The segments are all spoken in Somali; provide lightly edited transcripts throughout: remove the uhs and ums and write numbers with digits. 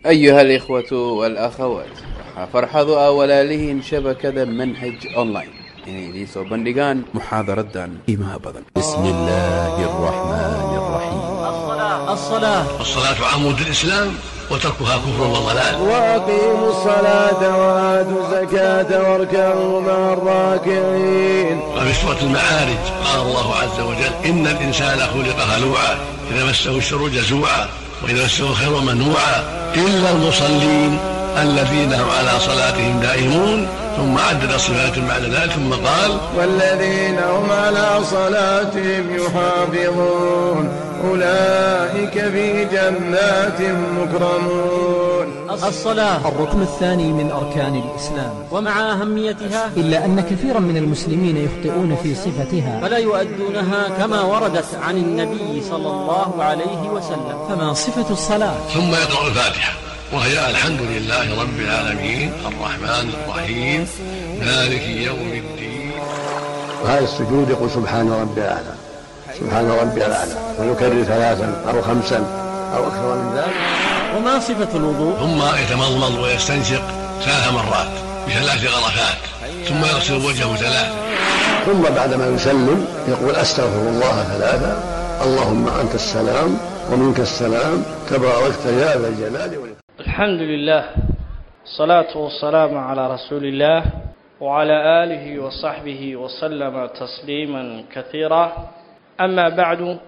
أيها الإخوة والأخوات فرحضوا أولالهن شبكة منهج أونلاين يعني دي سو بندقان محاضرة دان إيمها بدن. بسم الله الرحمن الرحيم. الصلاة عمود الإسلام وتركها كفر وضلال. وأقيموا الصلاة وآتوا الزكاة واركعوا مع الراكعين. وفي سورة المعارج قال الله عز وجل: إن الإنسان خلق هلوعا إذا مسه الشر جزوعا وإذا مسه الخير منوعا إلا المصلين الذين هم على صلاتهم دائمون. ثم عدد صفات بعد ذلك ثم قال: والذين هم على صلاتهم يحافظون أولئك في جنات مكرمون. الصلاة الركن الثاني من أركان الإسلام، ومع أهميتها إلا أن كثيرا من المسلمين يخطئون في صفتها فلا يؤدونها كما وردت عن النبي صلى الله عليه وسلم. فما صفة الصلاة؟ ثم يقرأ الفاتحة وهي الحمد لله رب العالمين الرحمن الرحيم مالك يوم الدين. وهذا السجود يقول سبحان ربي الأعلى سبحان ربي الأعلى ويكرر 3 أو 5 أو أكثر من ذلك. وما صفة الوضوء؟ ثم يتمضمض ويستنشق 3 مرات ب3 غرفات ثم يغسل وجهه 3. ثم بعدما يسلم يقول أستغفر الله 3 اللهم أنت السلام ومنك السلام تباركت يا ذا الجلال والإكرام. الحمد لله، الصلاة والسلام على رسول الله وعلى آله وصحبه وسلم تسليما كثيرا. أما بعد،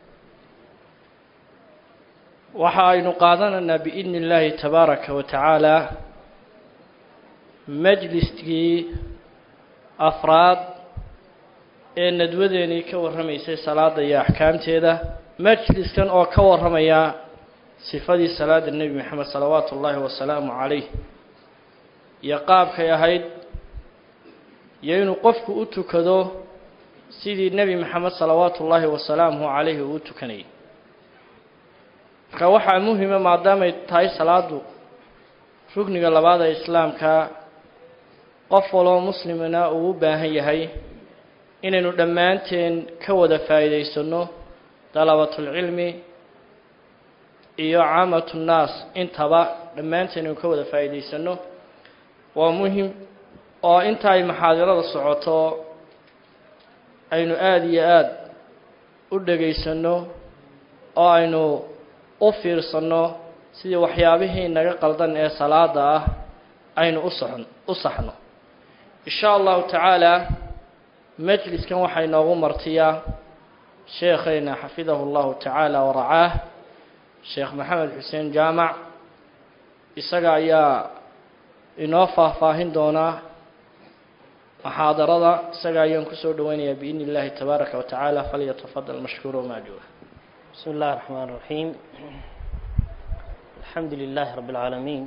waxaynu qaadananaa biidni illaahi tabaaraka wa tacaala majliskii afraad ee nadwadeenii ka warramaysay salaada iyo axkaamteeda. majliskan oo ka warramaya sifadii salaada nebi moxamed salawaatu ullaahi wasalaamu calayh iyo qaabkay ahayd iyo inuu qofku u tukado sidii nebi moxamed salawaatu ullaahi wasalaamuhu calayhi uu u tukanayay. marka waxaa muhima maadaamay tahay salaadu rugniga labaad ee islaamka, qof waloo muslimina uu u baahan yahay inaynu dhammaanteen ka wada dalabatulcilmi iyo caamatulnaas intaba dhammaanteen inaynu ka wada faa'iidaysano. waa muhim oo inta ay maxaadirada socoto aynu aada iyo aada u dhegaysano oo aynu u fiirsano sidii waxyaabihii naga qaldan ee salaada ah aynu u saxno. insha allahu tacaala majliskan waxaa inoogu martiyaa sheekhayna xafidahu llahu tacaala waracaah, sheekh maxamed xuseen jaamac. isaga ayaa inoo faahfaahin doonaa محاضرة سجايون كسر دوينيا بإذن الله تبارك وتعالى فليتفضل مشكور ومأجور. بسم الله الرحمن الرحيم. الحمد لله رب العالمين،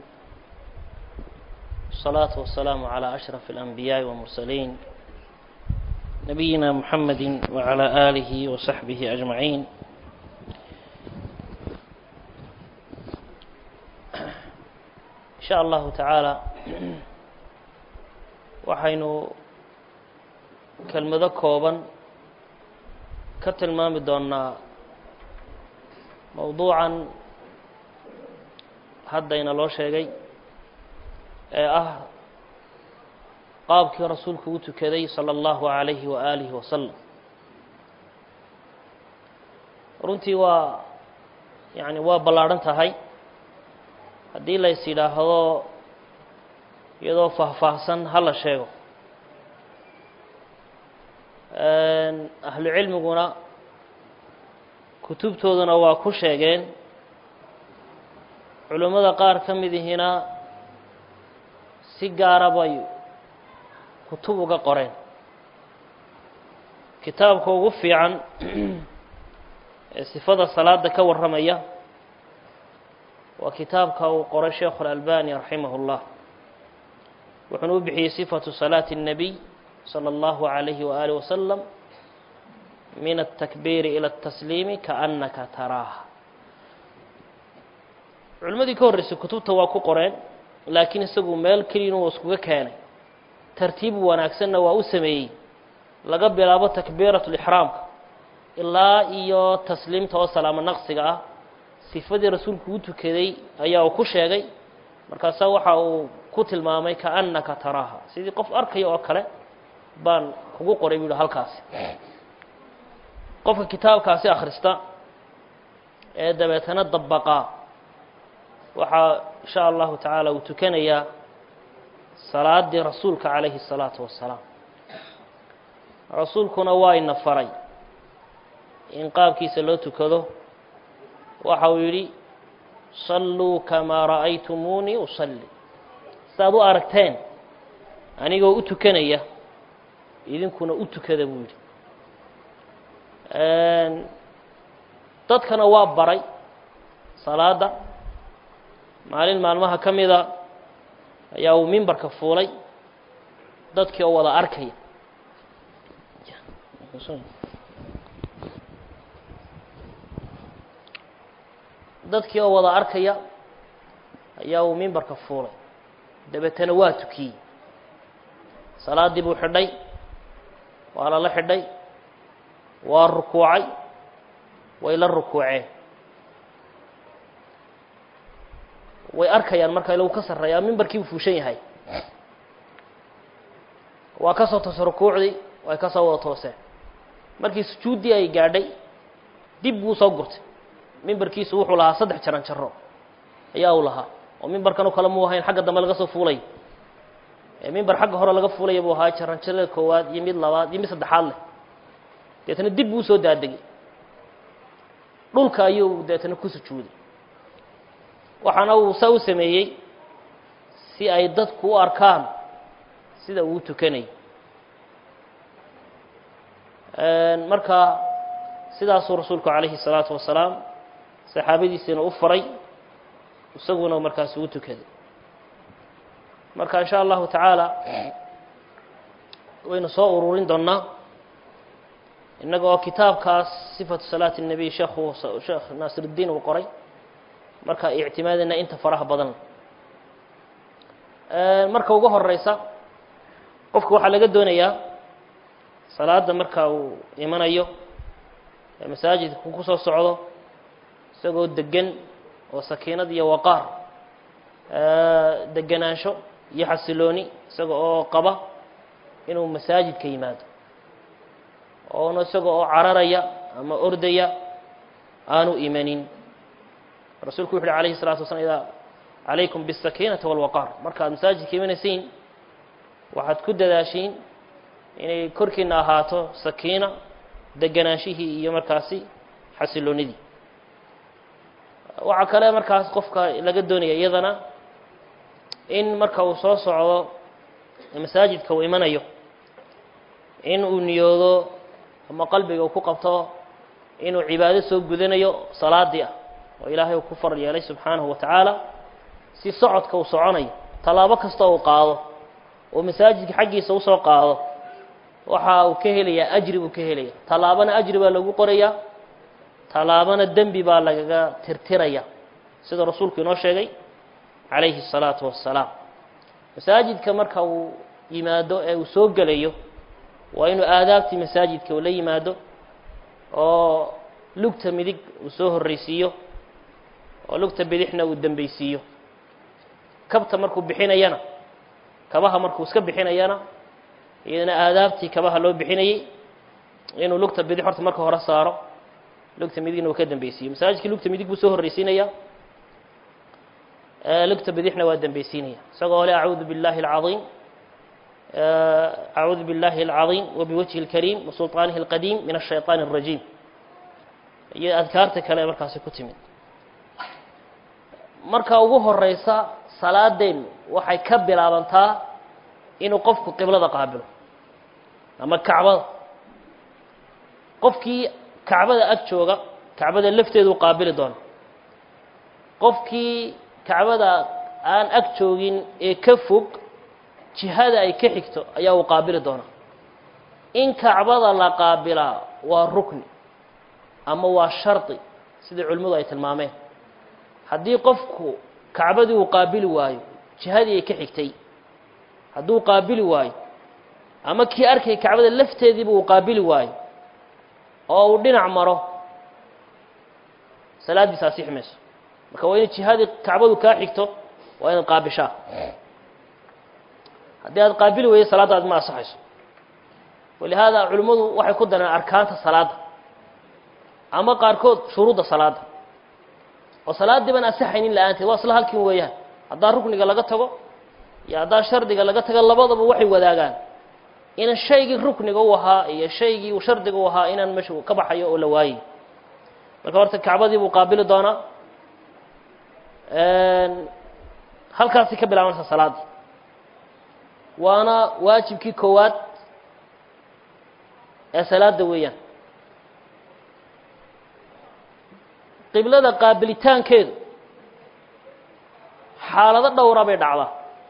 الصلاة والسلام على أشرف الأنبياء والمرسلين نبينا محمد وعلى آله وصحبه أجمعين. إن شاء الله تعالى waxaynu kelmado kooban ka tilmaami doonaa mowduucan haddayna loo sheegay ee ah qaabkii rasuulku u tukaday sala allahu calayhi wa aalihi wasalam. runtii waa ballaadhan tahay. haddii lays yidhaahdo iyadoo faahfaahsan ha la sheego, ahlu cilmiguna kutubtooduna waa ku sheegeen, culimmada qaar ka midihina si gaara bay kutub uga qoreen. kitaabka ugu fiican ee sifada salaada ka warramaya waa kitaabka uu qoray sheekhu alalbani raximah اllah. wuxuuna u bixiyey sifatu salaati الnabiy salى اllahu عalayhi waaalih wasalam min aلtakbiiri ilى الtasliimi kaannaka taraaha. culimmadii ka horreysay kutubta waa ku qoreen, laakiin isagu meel keliya inuu iskuga keenay, tartiib wanaagsanna waa u sameeyey. laga bilaabo takbiiratu lixraamka ilaa iyo tasliimta oo salaamo naqsiga ah sifadii rasuulku u tukaday ayaa uu ku sheegay markaasaa waxa uu ku tilmaamay kaannaka taraaha sidii qof arkaya oo kale baan kugu qoray buu halkaasi qofka kitaabkaasi akhrista ee dabeetana dabaqa waxaa insha allahu tacaala uu tukanayaa salaadii rasuulka calayhi الsalaatu wassalaam rasuulkuna waa ina faray in qaabkiisa loo tukado waxa uu yidhi salluu kamaa ra'aytumuunii usalli sidaad u aragteen anigoo u tukanaya idinkuna u tukada buu yidhi dadkana waa baray salaada maalin maalmaha ka mida ayaa uu mimbarka fuulay dadkii oo wada arkaya dadkii oo wada arkaya ayaa uu mimbarka fuulay dabeetana waa tukiyey salaaddii buu xidhay waa lala xidhay waa rukuucay way la rukuuceen way arkayaan marka ilagu ka sarreeyaa mimbarkii buu fuushan yahay waa ka soo toosay rukuucdii way ka soo wada tooseen markii sujuuddii ay gaadhay dib buu soo gurtay mimbarkiisu wuxuu lahaa 3 jaran jaro ayaa uu lahaa oo mimbarkan oo kale muu ahayn xagga dambe laga soo fuulay mimbar xagga hore laga fuulay buu ahaa jaran jarada koowaad iyo mid labaad iyo mid saddexaad leh deetana dib buu soo daadegay dhulka ayuu deetana ku sujuuday waxaana uu saa u sameeyey si ay dadku u arkaan sida uu tukanay marka sidaasuu rasuulku calayhi الsalaatu wasalaam saxaabadiisina u faray isaguna markaas uu tukaday marka in sha allahu tacaala waynu soo ururin doonaa innaga oo kitaabkaas sifatu salaati الnabiy sheekh naasir الdiin uu qoray marka ictimaadina inta faraha badan marka ugu horeysa qofku waxaa laga doonayaa salaada marka uu imanayo masaajidku ku soo socdo isagoo degan oo sakiinad iyo waqaar deganaansho iyo xasilooni isaga oo qaba inuu masaajidka yimaado oona isaga oo cararaya ama ordaya aanu imanin rasuulku wuxuu alayhi الsalatu wasalam idaa calaykum bالsakiinati wاlwaqaar markaad masaajidka imanaysiin waxaad ku dadaashiin inay korkiina ahaato sakiina deganaanshihii iyo markaasi xasiloonidii waxaa kale markaas qofka laga doonaya iyadana in marka uu soo socdo masaajidka uu imanayo in uu niyoodo ama qalbiga uu ku qabto inuu cibaado soo gudanayo salaadii ah oo ilaahay uu ku faral yeelay subxaanahu wa tacaala si socodka uu soconayo tallaabo kasta uu qaado oo masaajidka xaggiisa usoo qaado waxa uu ka helayaa ajri buu ka helaya tallaabana ajri baa lagu qorayaa tallaabana dembi baa lagaga tirtiraya sida rasuulku inoo sheegay calayhi الsalaatu wassalaam masaajidka marka uu yimaado ee uu soo gelayo waa inuu aadaabtii masaajidka uu la yimaado oo lugta midig uu soo horreysiiyo oo lugta bidixna uu dembeysiiyo kabta markuu bixinayana kabaha markuu iska bixinayana iyadana aadaabtii kabaha loo bixinayey inuu lugta bidix horta marka hore saaro lugta midigna uu ka dembeysiiyo masaajidkii lugta midig buu soo horreysiinaya lugta bidixna waa dembeysiinaya isagoo le acuudu biاllahi اlcaظiim acuudu biاllahi اlcaظiim wabiwajhi اlkariim wasulطaanihi اlqadiim min الshayطaan الrajiim iyo adkaarta kale markaasi ku timid marka ugu horeysa salaadeen waxay ka bilaabantaa inuu qofku qiblada qaabilo ama kacbada qofkii kacbada ag jooga kacbada lafteedu qaabili doona qofkii kacbada aan ag joogin ee ka fog jihada ay ka xigto ayaa uu qaabili doona in kacbada la qaabilaa waa rukni ama waa shardi sida culimmadu ay tilmaameen haddii qofku kacbadii uu qaabili waayo jihadii ay ka xigtay hadduu qaabili waayo ama kii arkay kacbada lafteediiba uu qaabili waayo oo uu dhinac maro salaaddiisa asixi mayso marka waa in jihadii kacbadu kaa xigto waa inaad qaabishaa haddii aad qaabili weydo salaadaad ma asaxayso walihaada culimmadu waxay ku dareen arkaanta salaada ama qaarkood shuruudda salaada oo salaaddii baan asaxaynin la-aanteed waa isla halkin weeyaan haddaa rukniga laga tago iyo haddaa shardiga laga tago labadaba waxay wadaagaan in shaygii rukniga u ahaa iyo shaygii uu shardiga u ahaa inaan meesha ka baxayo oo la waayay marka horta kacbadii buu qaabili doonaa halkaasi ka bilaabanaysa salaadii waana waajibkii koowaad ee salaada weeyaan qiblada qaabilitaankeedu xaalado dhowra bay dhacdaa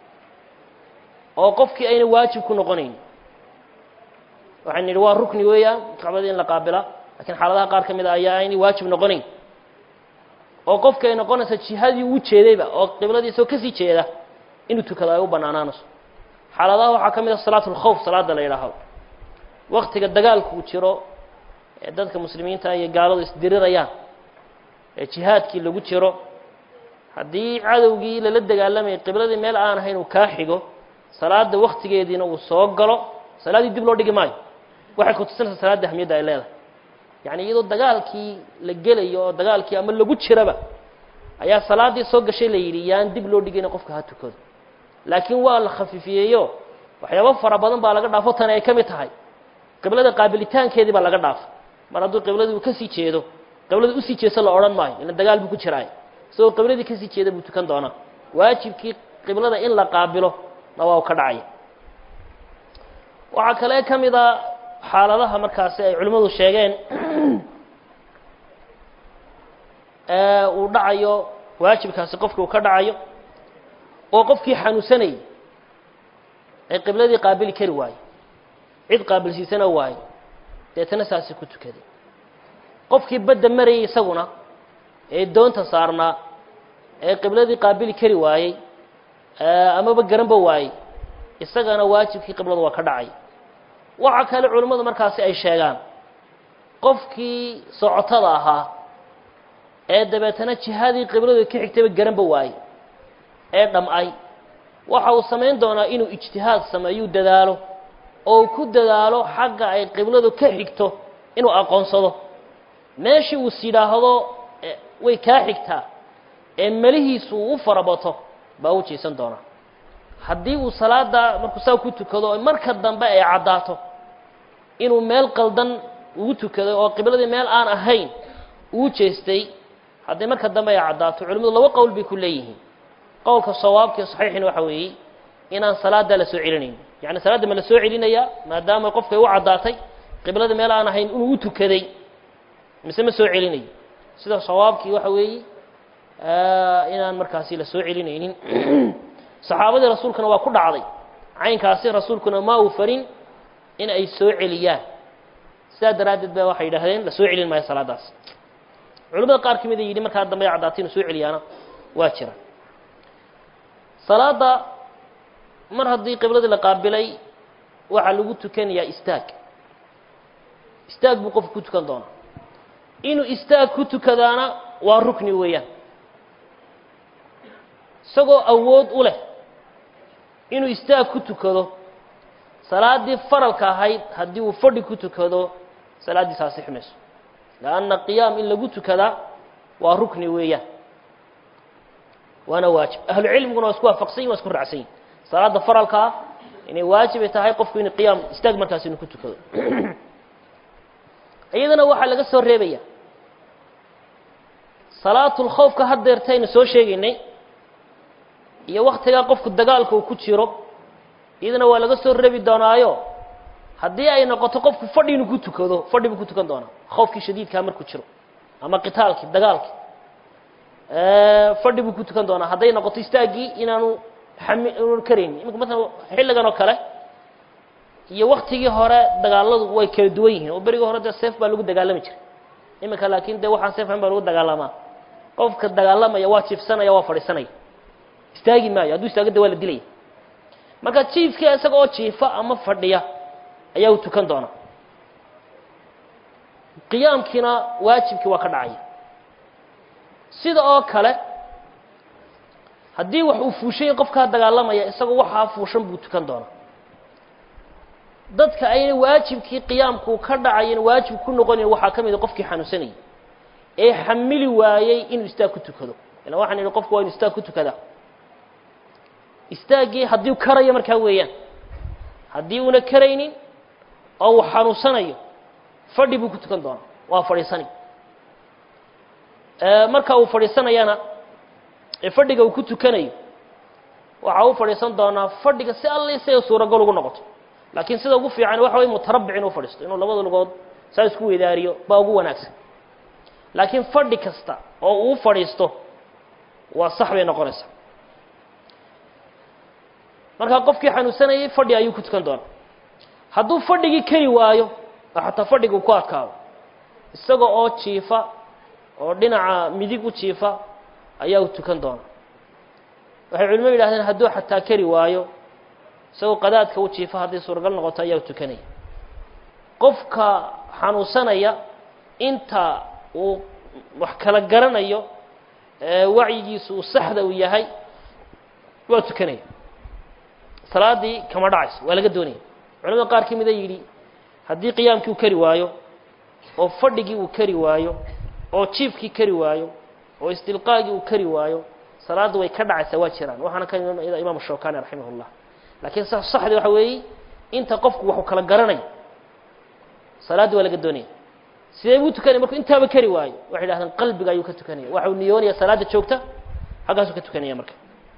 oo qofkii ayna waajib ku noqonayn waxaan nidhi waa rukni weeyaan kacbadii in la qaabila lakiin xaaladaha qaar ka mid a ayaa aynay waajib noqonayn oo qofka ay noqonaysa jihadii uu jeedayba oo qibladiisoo kasii jeeda inuu tukado ay u banaanaanayso xaaladaha waxaa ka mid a salaatu lkhawf salaada la yidhaaho waktiga dagaalku uu jiro ee dadka muslimiinta iyo gaaladu isdirirayaan ee jihaadkii lagu jiro haddii cadowgii lala dagaalamayay qibladii meel aan ahayn uu kaa xigo salaada waktigeediina uu soo galo salaaddii dib loo dhigi maayo waxay ku tusinaysaa salaadda ahmiyadda ay leedahay yacni iyadoo dagaalkii la gelayo oo dagaalkii ama lagu jiraba ayaa salaaddii soo gashay la yidhi yaan dib loo dhigayna qofka ha tukado laakiin waa la khafiifiyeeyo waxyaabo fara badan baa laga dhaafo tani ay ka mid tahay qiblada qaabilitaankeedii baa laga dhaafo mar hadduu qibladii uu kasii jeedo qiblada usii jeeso la odhan maayo ila dagaal buu ku jiraay isagoo qibladii kasii jeeda buu tukan doonaa waajibkii qiblada in la qaabilo na waa u ka dhacaya waxaa kale ka mid a xaaladaha markaasi ay culimmadu sheegeen uu dhacayo waajibkaasi qofka uu ka dhacayo oo qofkii xanuunsanayay ee qibladii qaabili kari waayo cid qaabilsiisana waayo deetana saasi ku tukaday qofkii badda marayay isaguna ee doonta saarnaa ee qibladii qaabili kari waayey amaba garanba waayey isagana waajibkii qiblada waa ka dhacay waxa kale culimmadu markaasi ay sheegaan qofkii socotada ahaa ee dabeetana jihadii qibladu ka xigtayba garanba waayey ee dham'ay waxa uu samayn doonaa inuu ijtihaad sameeyo dadaalo oo ku dadaalo xagga ay qibladu ka xigto inuu aqoonsado meeshii uu sidhaahdo way kaa xigtaa ee melihiisu u farabato baa u jeesan doonaa haddii uu salaada markuu saa ku tukado marka dambe ay caddaato inuu meel qaldan ugu tukaday oo qibladii meel aan ahayn uu jeestay haddii marka dambe ay caddaato culimmadu laba qowl bay ku leeyihiin qowlka sawaabka saxiixina waxa weeye inaan salaada la soo celinayn yacni salaadda ma la soo celinayaa maadaama qofka ay u caddaatay qibladii meel aan ahayn inuu u tukaday mise ma soo celinayo sida sawaabkii waxa weeye inaan markaasi la soo celinaynin saxaabadii rasuulkuna waa ku dhacday caynkaasi rasuulkuna ma uu farin in ay soo celiyaan sidaa daraaddeed ba waxay yidhaahdeen la soo celin maayo salaadaas culimmada qaar ka mid a yidhi markaa dambe ay caddaatay inuu soo celiyaana waa jira salaada mar haddii qibladii la qaabilay waxaa lagu tukanayaa istaag buu qofku ku tukan doonaa inuu istaag ku tukadaana waa rukni weeyaan isagoo awood u leh inuu istaag ku tukado salaaddii faralka ahayd haddii uu fadhi ku tukado salaaddiisa asixi mayso lianna qiyaam in lagu tukadaa waa rukni weeyaan waana waajib ahlucilmiguna waa isku waafaqsan yihin waa isku raacsan yihin salaadda faralka ah inay waajibay tahay qofku inuu qiyaam istaag markaas inuu ku tukado iyadana waxaa laga soo reebaya salaatulkhawfka haddeertaynu soo sheegaynay iyo waktigaa qofku dagaalka uu ku jiro iyadana waa laga soo reebi doonaayo haddii ay noqoto qofku fadhi inuu ku tukado fadhi buu ku tukan doonaa khawfkii shadiidkaa markuu jiro ama qitaalkii dagaalkii fadhi buu ku tukan doonaa hadday noqoto istaaggii inaanu karaynin iminka masalan xilligan oo kale iyo waktigii hore dagaaladu way kala duwan yihiin oo berigii hore dee seef baa lagu dagaalami jiray iminka laakiin dee waxaan seef ahayn baa lagu dagaalamaa qofka dagaalamaya waa jiifsanaya waa fadhiisanaya istaagi maayo hadduu istaago de waa la dilaya marka jiifkii isaga oo jiifa ama fadhiya ayaa u tukan doonaa qiyaamkiina waajibkii waa ka dhacaya sida oo kale haddii wax uu fuushay qofkaa dagaalamaya isagoo waxaa fuushan buu tukan doonaa dadka ayna waajibkii qiyaamku ka dhacayn waajib ku noqonayn waxaa ka mid ah qofkii xanuunsanayay ee xamili waayay inuu istaag ku tukado ila waxaan idhi qofku waa inuu istaag ku tukadaa istaagii haddii karayo markaa weeyaan haddii una karaynin oo uu xanuunsanayo fadhi buu ku tukan doonaa waa fadhiisani marka uu fadhiisanayana ee fadhiga uu ku tukanayo waxa uu fadhiisan doonaa fadhiga si alla isaga suuragal ugu noqoto laakiin sida ugu fiican waxa way mutarabbic inuu fadhiisto inuu labada lugood saa isku weydaariyo baa ugu wanaagsan laakiin fadhi kasta oo uu fadhiisto waa sax bay noqonaysaa marka qofkii xanuunsanayay fadhi ayuu ku tukan doonaa hadduu fadhigii kari waayo xataa fadhigu ku adkaado isaga oo jiifa oo dhinaca midig u jiifa ayaa u tukan doonaa waxay culimadu yidhahdeen hadduu xataa kari waayo isagoo qadaadka u jiifa haddii suuragal noqoto ayaa u tukanaya qofka xanuunsanaya inta uu wax kala garanayo wacyigiisu uu saxda u yahay waa tukanaya salaadii kama dhacayso waa laga doonaya culimada qaar ka mida yidhi haddii qiyaamkii uu kari waayo oo fadhigii uu kari waayo oo jiifkii kari waayo oo istilqaagii uu kari waayo salaaddu way ka dhacaysaa waa jiraan waxaana ka imaam shawkani raximahullah laakiin saxdi waxa weeye inta qofku wuxuu kala garanay salaaddu waa laga doonaya sidee buu tukanaya markuu intaaba kari waayo waxay yidhahdeen qalbiga ayuu ka tukanaya waxuu niyoonaya salaada joogta halkaasuu ka tukanaya marka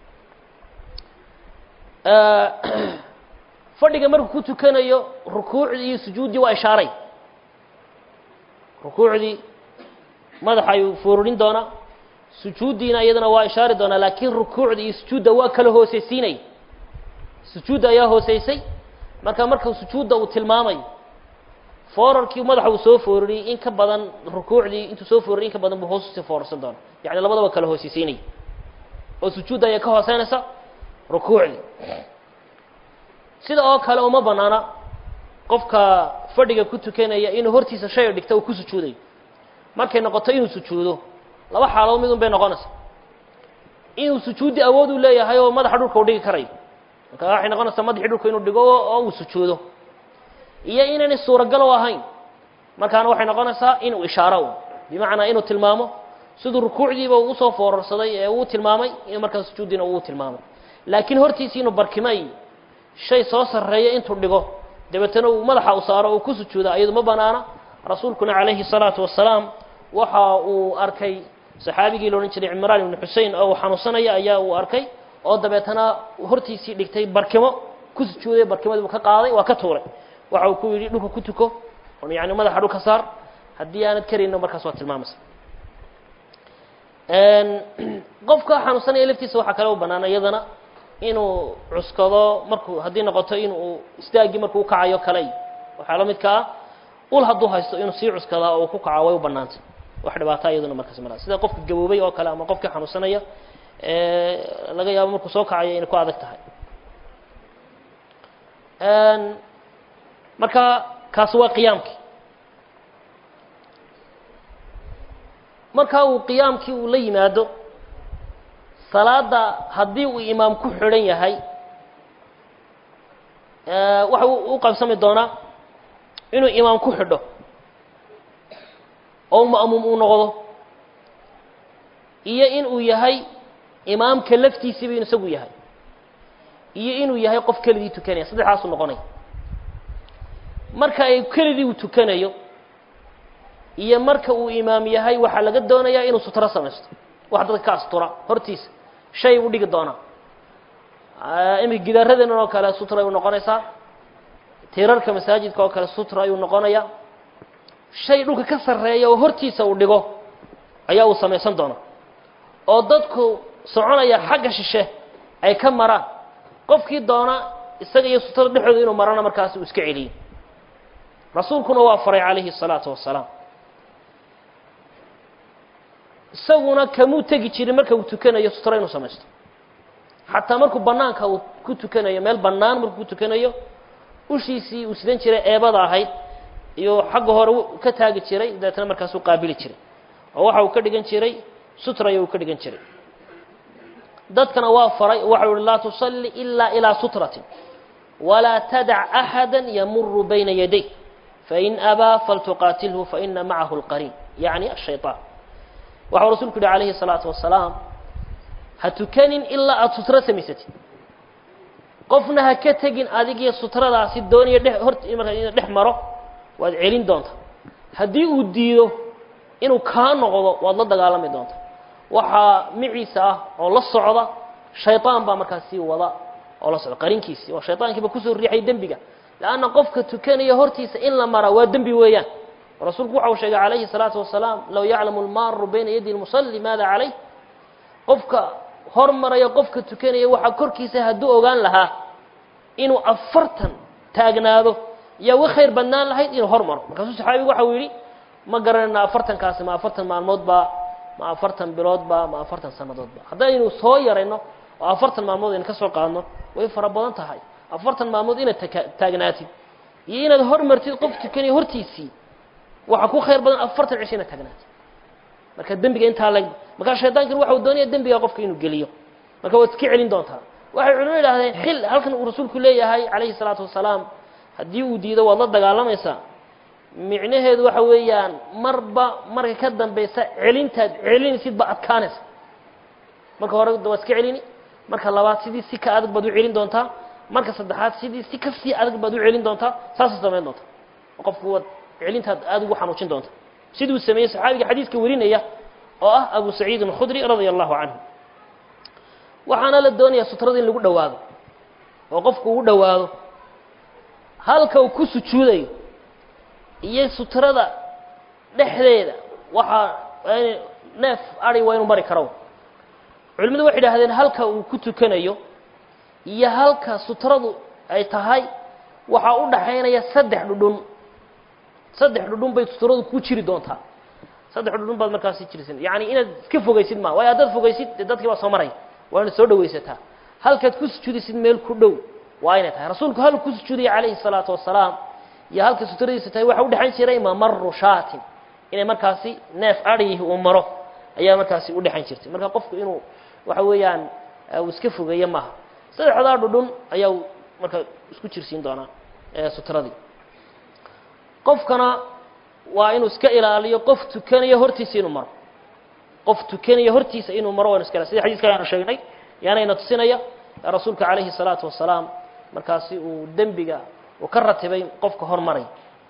fadhiga markuu ku tukanayo rukuucdii iyo sujuuddii waa ishaaray rukuucdii madaxa ayuu fururin doonaa sujuuddiina iyadana waa ishaari doonaa laakiin rukuucda iyo sujuudda waa kala hoosaysiinay sujuudda ayaa hoosaysay marka sujuudda uu tilmaamayo foorarkii madaxa uu soo foorariyey in ka badan rukuucdii intuu soo foorariyey in ka badan buu hoos usii foorarsan doonaa yacni labadaba kala hoosaysiinay oo sujuudda ayaa ka hooseynaysa rukuucdii sida oo kale uma banaana qofka fadhiga ku tukanaya inuu hortiisa shay dhigto uu ku sujuudayo markay noqoto inuu sujuudo laba xaalado mid un bay noqonaysaa inuu sujuudi awood u leeyahay oo madaxa dhulka u dhigi karayo marka waxay noqonaysaa madaxii dhulka inuu dhigo oo uu sujuudo iyo inaanay suuragal u ahayn markaana waxay noqonaysaa inuu ishaaro bimacnaa inuu tilmaamo siduu rukuucdiiba uu usoo foorarsaday ee uu tilmaamay in markaa sujuuddiina uu tilmaamay laakiin hortiisii inuu barkimay shay soo sarreeya intuu dhigo dabeetana uu madaxa u saaro oo ku sujuuda iyadu ma banaana rasuulkuna calayhi salaatu wasalaam waxa uu arkay saxaabigii la odhan jiray cimraan ibnu xusein oo uu xanuunsanaya ayaa uu arkay oo dabeetana hortiisii dhigtay barkimo ku sujuuday barkimadii buu ka qaaday waa ka tuuray waxa uu ku yidhi dhulka ku tuko oo yacni madaxa dhulka saar haddii aanad karayno markaas waa tilmaamaysa qofka xanuunsanaya laftiisa waxaa kale u bannaan iyadana inuu cuskado markuu haddii noqoto inuu istaagii markuu kacayo kale waxaa la midka ah ul hadduu haysto inuu sii cuskadaa oo ku kaco way u bannaantay wax dhibaataa iyaduna markaas malaa sida qofka gaboobay oo kale ama qofkii xanuunsanaya laga yaabo markuu soo kacayo inay ku adag tahay marka kaasi waa qiyaamkii marka uu qiyaamkii uu la yimaado salaada haddii uu imaam ku xidhan yahay waxa u qaybsami doonaa inuu imaam ku xidho oo ma'muum uu noqdo iyo inuu yahay imaamka laftiisiiba in isagu yahay iyo inuu yahay qof keligii tukanaya saddexdaasuu noqonaya marka ay keligii uu tukanayo iyo marka uu imaam yahay waxaa laga doonayaa inuu sutro samaysto wax dadka ka astura hortiisa shay u dhigi doonaa imika gidaaradeena oo kale sutra ayuu noqonaysaa tiirarka masaajidka oo kale sutra ayuu noqonayaa shay dhulka ka sarreeya oo hortiisa uu dhigo ayaa uu samaysan doonaa oo dadku soconaya xagga shishe ay ka maraan qofkii doona isaga iyo sutrada dhexdooda inuu marana markaas uu iska celiyo rasuulkuna waa faray calayhi الsalaatu wasalaam isaguna kamuu tegi jirin marka uu tukanayo sutra inuu samaysto xataa markuu banaanka uu ku tukanayo meel bannaan markuu ku tukanayo ushiisii uu sidan jiray eebada ahayd iyo xagga hore ka taagi jiray dabeetana markaasuu qaabili jiray oo waxa uu ka dhigan jiray sutra ayuu ka dhigan jiray dadkana waa faray waxa uu laa tusalli illa ila sutratin wala tadع أحدا يمر بين يديه فإن أبى فلتقاتله فإن معه القرين يعني الشيطان waxa rasuulku yidhi calayhi الصلاaةu وaسalaam ha tukanin ilaa aada sutro samaysatid qofna ha ka tegin adigiyo sutradaasi doonaya markaa ina dhex maro waad celin doonta haddii uu diido inuu kaa noqdo waad la dagaalami doonta waxaa miciisa ah oo la socda shayطaan baa markaas sii wada oo la socda qarinkiisii oo shayطaankiiba kusoo riixay dembiga لأnna qofka tukanaya hortiisa in la mara waa dembi weeyaan rasuulku waxa uu sheegay calayhi الصalaaةu وaسalaam low yaclamu اlmaaru bayna yadi الmuصلi maada calayh qofka hormaraya qofka tukanaya waxaa korkiisa hadduu ogaan lahaa inuu 40 taagnaado yaa uga khayr badnaan lahayd inuu hormaro markaasuu saxaabigu waxa uu yidhi ma garanayna 40kaasi ma 40 maalmood baa ma 40 bilood baa ma 40 sannadood baa haddaynu soo yarayno oo 40 maalmood aynu ka soo qaadno way fara badan tahay 40 maalmood inaad taagnaatid iyo inaad hormartid qof tukanaya hortiisii waxa ku khayr badan 40 cisho inaad taagnaatid marka dembiga intaa lag marka shaydaankan waxa uu doonaya dembiga qofka inuu geliyo marka waad iska celin doontaa waxay culimadu yidhaahdeen xil halkan uu rasuulku leeyahay calayhi salaatu wasalaam haddii uu diido waad la dagaalamaysaa micnaheedu waxa weeyaan marba marka ka dambaysa celintaad celinaysid ba adkaanaysa marka hore waad iska celini marka labaad sidii si ka adag baad u celin doontaa marka saddexaad sidii si ka sii adag baad u celin doontaa saas samayn doontaa qofku waad celintaad aad ugu xanuujin doonta siduu sameeyey saxaabiga xadiiska warinaya oo ah abu saciid al-khudri radiyallahu anhu waxaana la doonayaa sutrada in lagu dhawaado oo qofku uu dhawaado halka uu ku sujuudayo iyo sutrada dhexdeeda waxa neef ari waa inuu mari karo culimadu waxay yidhaahdeen halka uu ku tukanayo iyo halka sutradu ay tahay waxaa u dhaxaynaya 3 dhudhun 3 dhudhun bay sutradu ku jiri doontaa 3 dhudhun baad markaasi jirisan yani inaad iska fogaysid ma way aad fogaysid dadkii waa soo maray waa inaad soo dhawaysataa halkaad ku sujuudisid meel ku dhow waa inay tahay rasuulku hal ku sujuudiya calayhi salaatu wasalaam iyo halka sutradiisa tahay waxa u dhaxayn jiray mamaru shaatin inay markaasi neef arihi uu maro ayaa markaasi u dhaxayn jirtay marka qofku inuu waxa weeyaan uu iska fogeeyo maaha 3 dhudhun ayaa marka isku jirsiin doonaa sutradii qofkana waa inuu iska ilaaliyo qof tukanaya hortiisa inuu maro qof tukanaya hortiisa inuu maro waa iska ilaaliyo sida xadiiska aynu sheegnay yaanayna tusinaya rasuulka calayhi salaatu wasalaam markaasi uu dembiga uu ka ratibay qofka hormaray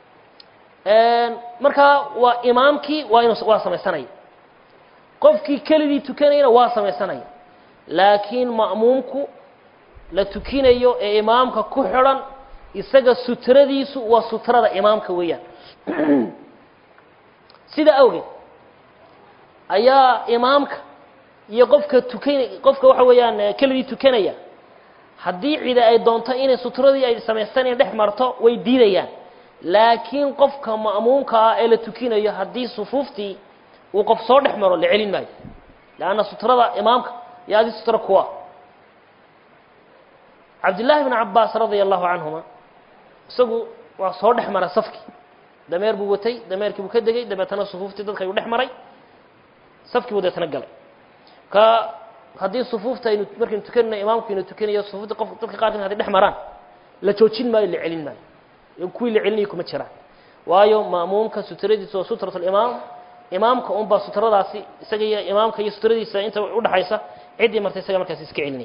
marka waa imaamkii waa samaysanaya qofkii keligii tukanayna waa samaysanaya laakiin ma'muumku la tukinayo ee imaamka ku xidhan isaga sutradiisu waa sutrada imaamka weeyaan sida awgeed ayaa imaamka iyo qofka waxa weeyaan keligii tukanaya haddii cida ay doonto inay sutradii ay samaysanayeen dhex marto way diidayaan laakiin qofka ma'muumka ah ee la tukinayo haddii sufuuftii uu qof soo dhex maro la celin maayo laanna sutrada imaamka iyo adii sutra kuwa cabdillaahi bn cabbaas radia allahu canhuma isagu waa soo dhex mara safkii dameer buu watay dameerkii buu ka degay dabeetana sufuuftii dadka ayuu dhex maray safkii buu deetana galay ka haddii sufuufta aynu markaynu tukanayno imaamku aynu tukanayo sufuufta qof dadka qaarkiin hadday dhex maraan la joojin maayo la celin maayo kuwii la celinaya kuma jiraan waayo ma'muumka sutradiisa oo sutratulimaam imaamka unbaa sutradaasi isaga iyo imaamka iyo sutradiisa inta u dhaxaysa ciddii martay isaga markaasi iska celinaya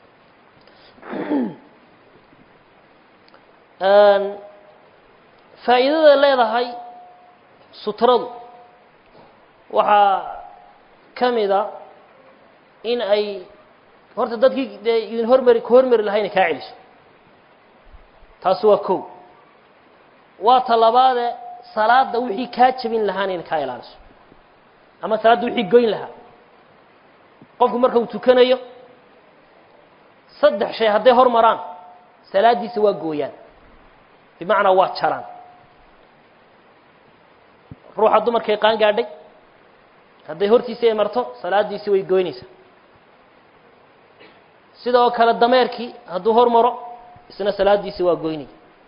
faa'iidada leedahay sutradu waxaa ka mida in ay horta dadkii dee idin hormari lahaa inay kaa celiso taasi waa kow waa talabaade salaada wixii kaa jabin lahaana inay kaa ilaaliso ama salaadda wixii goyn lahaa qofku marka uu tukanayo 3 shay hadday hormaraan salaadiisa waa gooyaan bimacnaa waa jaraan ruuxa dumarkay qaan gaadhay hadday hortiisa ay marto salaadiisii way goynaysaa sidoo kale dameerkii hadduu hormaro isna salaadiisii waa goynaya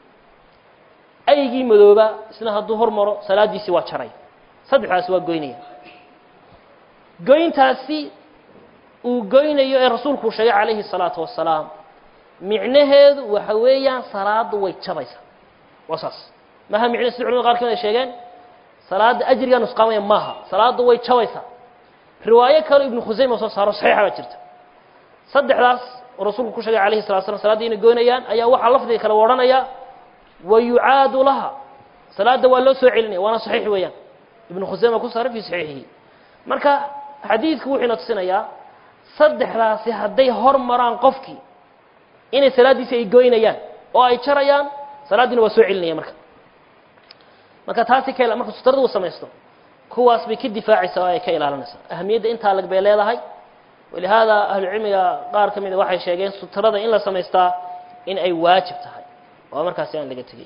aygii madooba isna hadduu hormaro salaadiisii waa jaray 3daasi waa goynaya goyntaasi وقينيو رسولك شيء عليه الصلاة والسلام معنهد وحويا صلاة ويتشبيسة وصص ما هم معنى سيد علماء قاركين الشيئين صلاة أجريا نسقاميا ماها صلاة ويتشبيسة رواية كان ابن خزيمة صار صحيحة وجرت صدح راس ورسولك شيء عليه الصلاة والسلام صلاة دين قينيان أي وحى لفظي كلا ورانيا ويعاد لها صلاة والله سعيلني وأنا صحيح ويان ابن خزيمة كل صار في صحيحه marka xadiidku wuxuu na tusinayaa saddexdaasi hadday hormaraan qofkii inay salaadiisa ay goynayaan oo ay jarayaan salaadina waa soo celinaya marka taasi kale marka sutradu uu sameesto kuwaas bay ka difaacaysaa oo ay ka ilaalinaysaa ahamiyada inta lag bay leedahay walihaada ahlu cilmiga qaar kamid waxay sheegeen sutrada in la sameystaa in ay waajib tahay oo markaas aan laga tagay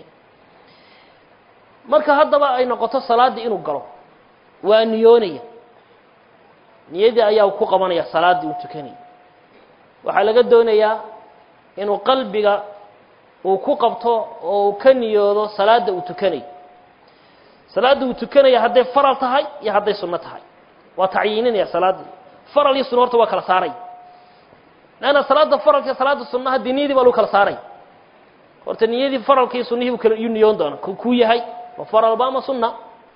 marka haddaba ay noqoto salaadii inuu galo waa niyoonaya niyadii ayaa ku qabanaya salaadii uu tukanay waxa laga doonayaa inuu qalbiga uu ku qabto oo ka niyoodo salaada uu tukanay salaada uu tukanay haday faral tahay iyo haday sunna tahay waa tacyiinina salaadii faral iyo sunna horta waa kala saaray lana salaada faralka salaada sunnaha diinidii baa loo kala saaray horta niyadii faralka iyo sunnihii uu kala niyoon doona ku yahay wa faral ba ma sunna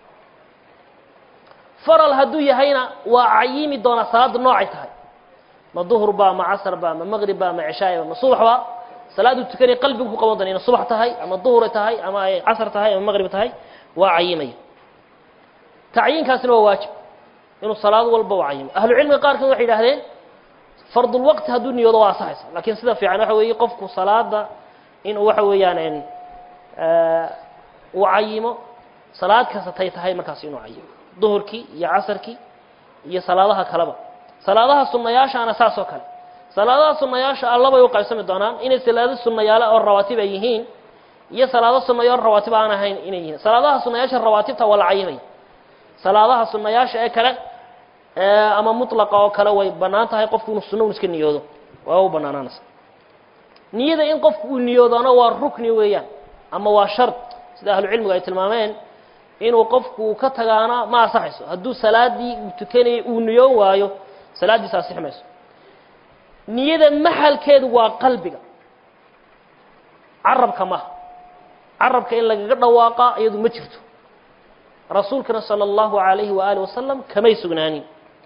faral haduu yahayna waa ayimi doona salaad noocay tahay ma duhur ba ma asr ba ma maghrib ba ma ishaa ba ma subax ba salaadu tukani qalbigu ku qaban doona inay subax tahay ama duhur tahay ama ay asr tahay ama maghrib tahay waa ayimay taayinkaasna waa waajib inuu salaad walba waa ayimo ahlu cilmi qaarkood waxay yiraahdeen fardul waqti haduu niyado waa saxaysa laakiin sida fiican waxa weeye qofku salaada inuu waxa weeyaan uu ayimo salaad kasta tahay markaas inuu ayimo duhurkii iyo casarkii iyo salaadaha kaleba salaadaha sunnayaasha ana saaso kale salaadaha sunnayaasha Allah bay u qaybsami doonaan inay salaado sunnayaal oo rawaatib ay yihiin iyo salaado sunnayaal rawaatib aan ahayn inay yihiin salaadaha sunnayaasha rawaatibta wala ayimay salaadaha sunnayaasha ee kale ama mutlaqa oo kale way banaan tahay qofku inuu sunno iska niyoodo waa u banaanaanaysa niyada in qofku uu niyoodana waa rukni weeyaan ama waa shart sida ahlu cilmiga ay tilmaameen inuu qofku ka tagaana ma saxayso haduu salaadii uu tukanay uu niyoon waayo salaadii saxiixmayso niyada maxalkeedu waa qalbiga arabka in laga dhawaaqa iyadu ma jirto rasuulkana sallallahu alayhi wa alihi wasallam kamay sugnaanin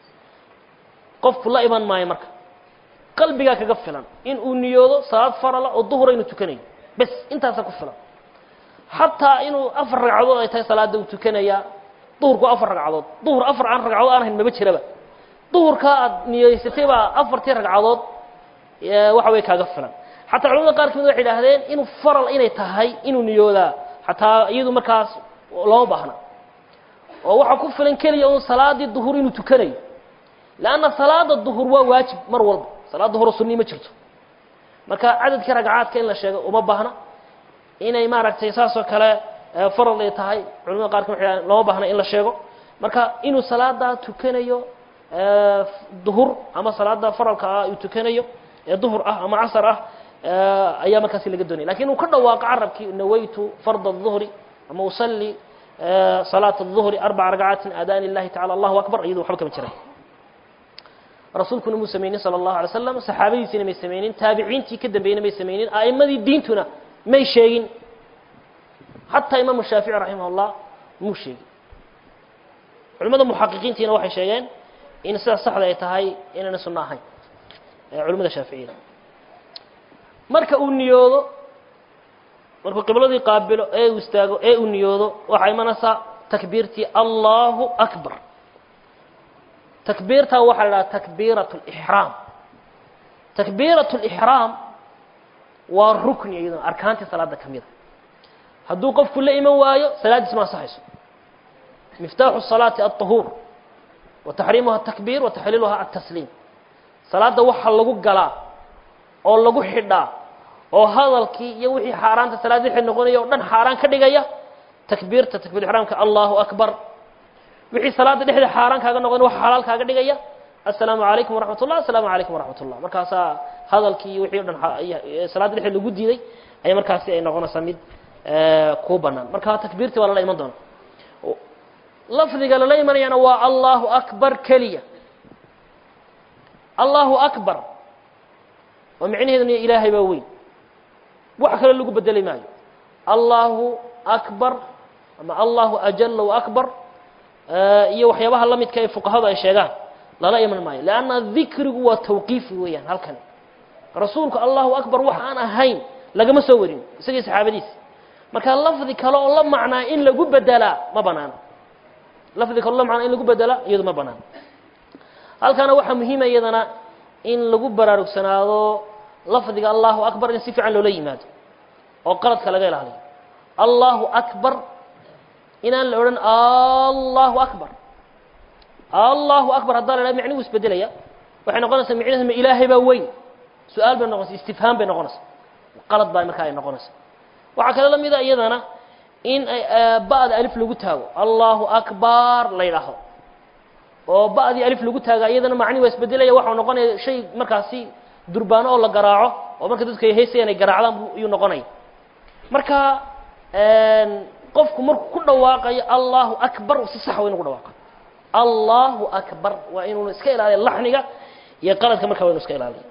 qofku la iman maayo marka qalbiga kaga filan in uu niyoodo salaad farala oo duhur inuu tukanayo bas intaas ku filan حتى إنه أفر ركعات أي تاي صلاة وتكنيا ظهر كو أفر ركعات ظهر أفر عن ركعات أنا هن ما بتشربه ظهر كاد نيستيبا أفر تي ركعات وحوي كغفلا حتى علماء قال كم واحد هذين إنه فرل إنه تهاي إنه نيودا حتى يدو مركز لو بحنا ووحى كفلا كل يوم صلاة الظهر إنه تكني لأن صلاة الظهر واجب مرول صلاة الظهر السنة ما تشرته مركز عدد كركعات كإن لا شيء وما بحنا inay maaragtay saasoo kale faral ay tahay culimada qaar ka loo baahna in la sheego marka inuu salaada tukanayo duhur ama salaada faralka ah uu tukanayo duhur ah ama asar ah ayaa markaas laga doonay laakiin uu ka dhawaaqo arabkii nawaytu fard adh-dhuhri ama usalli salat adh-dhuhri 4 rag'at adaan lillahi ta'ala Allahu akbar iyadu waxa ka jiray rasuulkuna muusamiin sallallahu alayhi wasallam saxaabadiisina may sameeyeen taabiciintii ka dambeeyeen may sameeyeen aayimadii diintuna ما يشيء حتى إمام الشافعي رحمه الله مو شيء علماء المحققين تينا واحد شيئين إن صح ذا يتهاي إن نسمع هاي علماء الشافعيين مركا النيوض مركا قبل ذي قابله واستاجو النيوض وحيمنسا تكبيرتي الله أكبر تكبيرتها وحلا تكبيرة الإحرام تكبيرة الإحرام والركن أيضا أركان الصلاة كمية هدو قف كل إيمان وايو صلاة اسمها صحيح مفتاح الصلاة الطهور وتحريمها التكبير وتحليلها التسليم صلاة وحا لغو قلا أو لغو حدا أو هذا الكي يوحي حاران الصلاة دي حين نقول يوحي حاران كدقايا تكبير الحرام الله أكبر وحي صلاة دي حين حاران كاقا نقول وحي حلال كاقا دقايا السلام عليكم ورحمة الله السلام عليكم ورحمة الله مركاسا هذا الكي وحي صلاة دي حين لغو ديدي أي مركاسي أي نقونا سميد كوبانا مركا تكبيرتي ولا لا إيمان دون لفظي قال لا إيمان يعني الله أكبر كلية allahu akbar oo micnaheedu ilaahay baa weyn wax kale lagu bedelay maayo allahu akbar ama allahu ajalla wa akbar iyo waxyaabaha la midka ee fuqahada ay sheegaan lala iman maayo laana dhikrigu waa tawqiifi weeyaan halkan rasuulku allahu akbar wax aan ahayn lagama soo warin isagii saxaabadiis marka lafdi kale oo la macnaa in lagu bedela ma banaana lafdi kale la macnaa in lagu bedela iyadu ma banaana halkana waxa muhiim ah iyadana in lagu baraarugsanaado lafdiga allahu akbar in si fiican loo yimaado oo qaladka laga ilaaliyo allahu akbar inaan la oran allahu akbar haddana la macnuhu isbedelaya waxay noqonaysaa macnaheedu ilaahay baa weyn su'aal bay noqonaysaa istifhaam bay noqonaysaa qalad baa markaa ay noqonaysaa waxa kale la mid ah iyadana in baad alif lagu taago allahu akbar la yiraahdo oo baadi alif lagu taaga iyadana macnuhu waa isbedelaya waxa noqonaya shay markaasi durbaano oo la garaaco oo marka dadku ay heesayaan ay garaacdaan uu noqonay marka qofku markuu ku dhawaaqayo allahu akbar si sax weyn ugu dhawaaqo allahu akbar waa inuu iska ilaaliyo laxniga iyo qaladka marka waa inuu iska ilaaliyo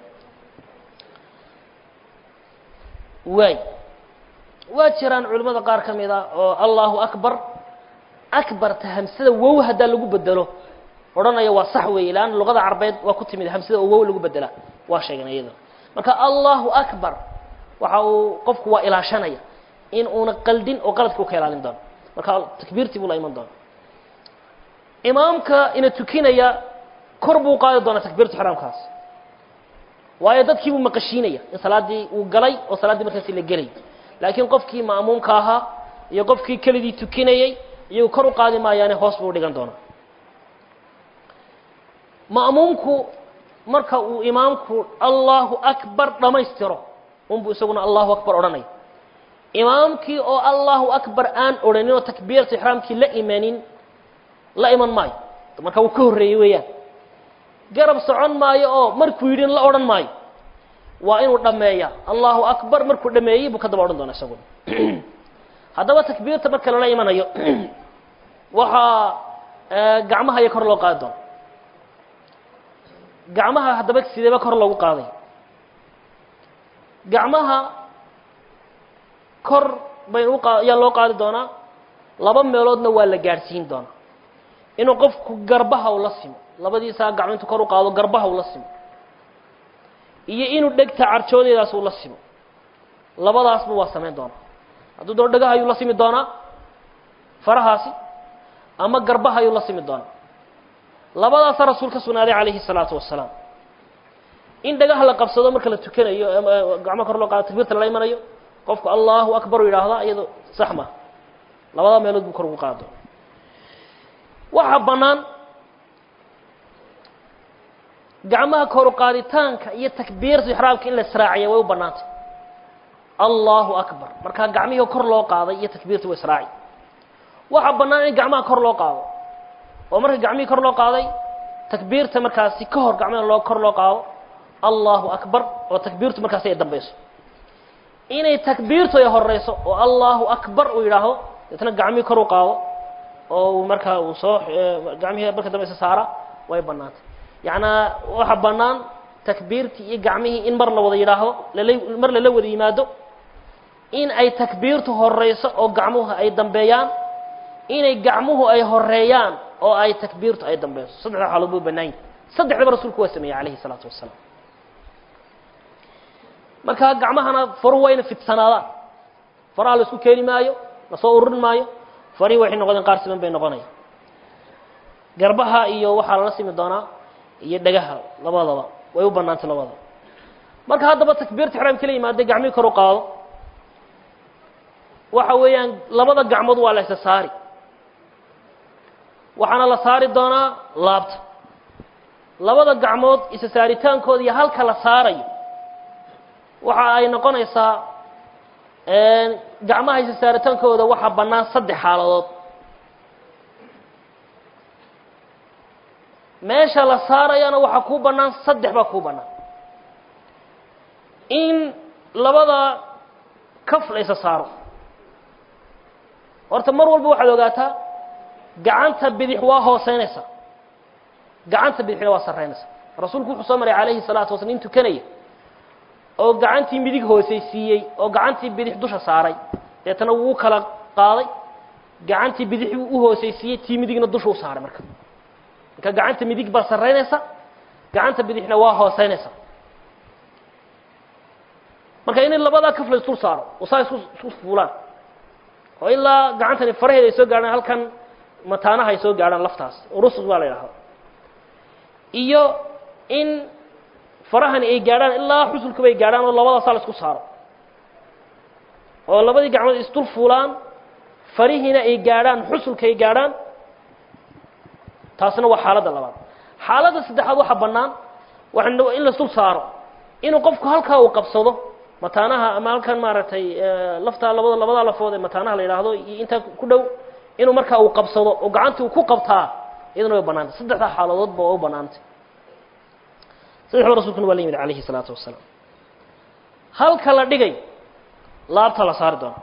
waa jiraan culimada qaar kamid ah oo allahu akbar akbar hamsada wow hada lagu bedelo oranaya waa sax weey laan luqada carabeed waa ku timid hamsada wow lagu bedela waa sheeganayada marka allahu akbar waxa uu qofku waa ilaashanaya in uuna qaldin oo qaladku ka ilaalin doono marka takbiirtii buu la iman doono imaamka ina tukinaya kor buu qaadi doona takbiirta xaraamkaas waayo dadkii uu maqashiinaya in salaadii uu galay oo salaadii markaas la galay laakiin qofkii maamumka ahaa iyo qofkii kalidii tukinayay iyo kor u qaadi maayaan hoos buu dhigan doona maamumku marka uu imaamku allahu akbar dhamaystiro buu isaguna allahu akbar oranay imaamkii oo allahu akbar aan oranin oo takbiirta ihraamkii la iman maayo marka uu ka horeeyay weeyaan garab socon maayo oo markuu yidin la oran maayo waa inuu dhameeya allahu akbar markuu dhameeyay buu ka daba oran doonaa isaguna haddaba takbiirta marka la imanayo waxa gacmaha ay kor loo qaadi doono gacmaha haddaba sideeba kor loogu qaaday gacmaha kor bay yaa loo qaadi doonaa laba meeloodna waa la gaarsiin doonaa inuu qofku garbaha uu la simo labadiisa gacmood kor u qaado garbaha uu la simo iyo inuu dhegta carjoodeedaas uu la simo labadaasba waa sameyn doonaa hadduu doo dhagaha ayuu la simi doonaa farahaasi ama garbaha ayuu la simi doonaa labadaas rasuulka sunnaaday calayhi salaatu wassalaam in dhagaha la qabsado marka la tukanayo gacmo kor loo qaado takbiirta la imanayo qofku allahu akbar yiraahdo iyadoo sax ma labada meelood buu kor ugu qaado waxa banaan gacmaha kor u qaaditaanka iyo takbiirta ihraamka in la israaciyo way u banaantay allahu akbar marka gacmihi kor loo qaaday iyo takbiirta way israaci waxa banaan in gacmaha kor loo qaado oo marka gacmihi kor loo qaaday takbiirta markaasi ka hor gacmaha loo kor loo qaado allahu akbar oo takbiirtu markaasi ay dambayso inay takbiirtu ay horeyso oo allahu akbar uu yiraahdo dadna gacmihi kor u qaado oo marka uu soo gacmihi marka dambaysa saara way banaantay yaana waxa banaan takbiirti iyo gacmihi in mar la wada yiraahdo mar la wada yimaado in ay takbiirtu horeyso oo gacmuhu ay dambeeyaan inay gacmuhu ay horeeyaan oo ay takbiirtu ay dambayso saddex xaalad buu banayn saddexda rasuulku waa sameeyay calayhi salaatu wassalaam marka gacmahana faru wayna fitsanaadaan faraha la isku keeni maayo la soo ururin maayo fari waxay noqdeen qaar siman bay noqonayaan garbaha iyo waxa la simi doonaa iyo dhagaha labadaba way u banaantay labadaba marka haddaba takbiirta ihraamka la yimaado gacmihi kor u qaado waxa weeyaan labada gacmood waa la isa saari waxaana la saari doonaa laabta labada gacmood isa saaritaankooda iyo halka la saarayo waxa ay noqonaysaa gacmaha isa saaritaankooda waxa banaan saddex xaaladood meesha la saarayana waxa ku banaan saddex ba ku banaan in labada kaf la isa saaro horta mar walba waxaad ogaataa gacanta bidix waa hooseynaysa gacanta bidixna waa sareynaysa rasuulku wuxuu soo maray calayhi salaatu wasalaam intuu kanaya oo gacantii midig hoosaysiiyey oo gacantii bidix dusha saaray deetana wuu kala qaaday gacantii bidix u hoosaysiiyey tii midigna dusha u saaray marka gacanta midig baa sarreynaysa gacanta bidixna waa hooseynaysa marka in labada kaf la isku saaro oo saa isku fuulaan oo ilaa gacantani faraheeda ay soo gaaraan halkan mataanaha ay soo gaaraan laftaas rusug baa la yiraahdaa iyo in farahani ay gaaraan ilaa xusulka bay gaaraan oo labada saal isku saaro oo labadii gacmood isdul fuulaan farihina ay gaaraan xusulka ay gaaraan taasna waa xaaladda labaad xaaladda saddexaad waxa bannaan waxaa in la isdul saaro inuu qofku halkaa uu qabsado mataanaha ama halkan maaragtay lafta labada lafood ee mataanaha la yiraahdo iyo inta ku dhow inuu markaa uu qabsado oo gacanta uu ku qabtaa iyadana way banaantay saddexda xaaladood baa u banaantay saddexda rasuulkuna waa la yimid calayhi salaatu wasalaam halka la dhigay laabta la saari doono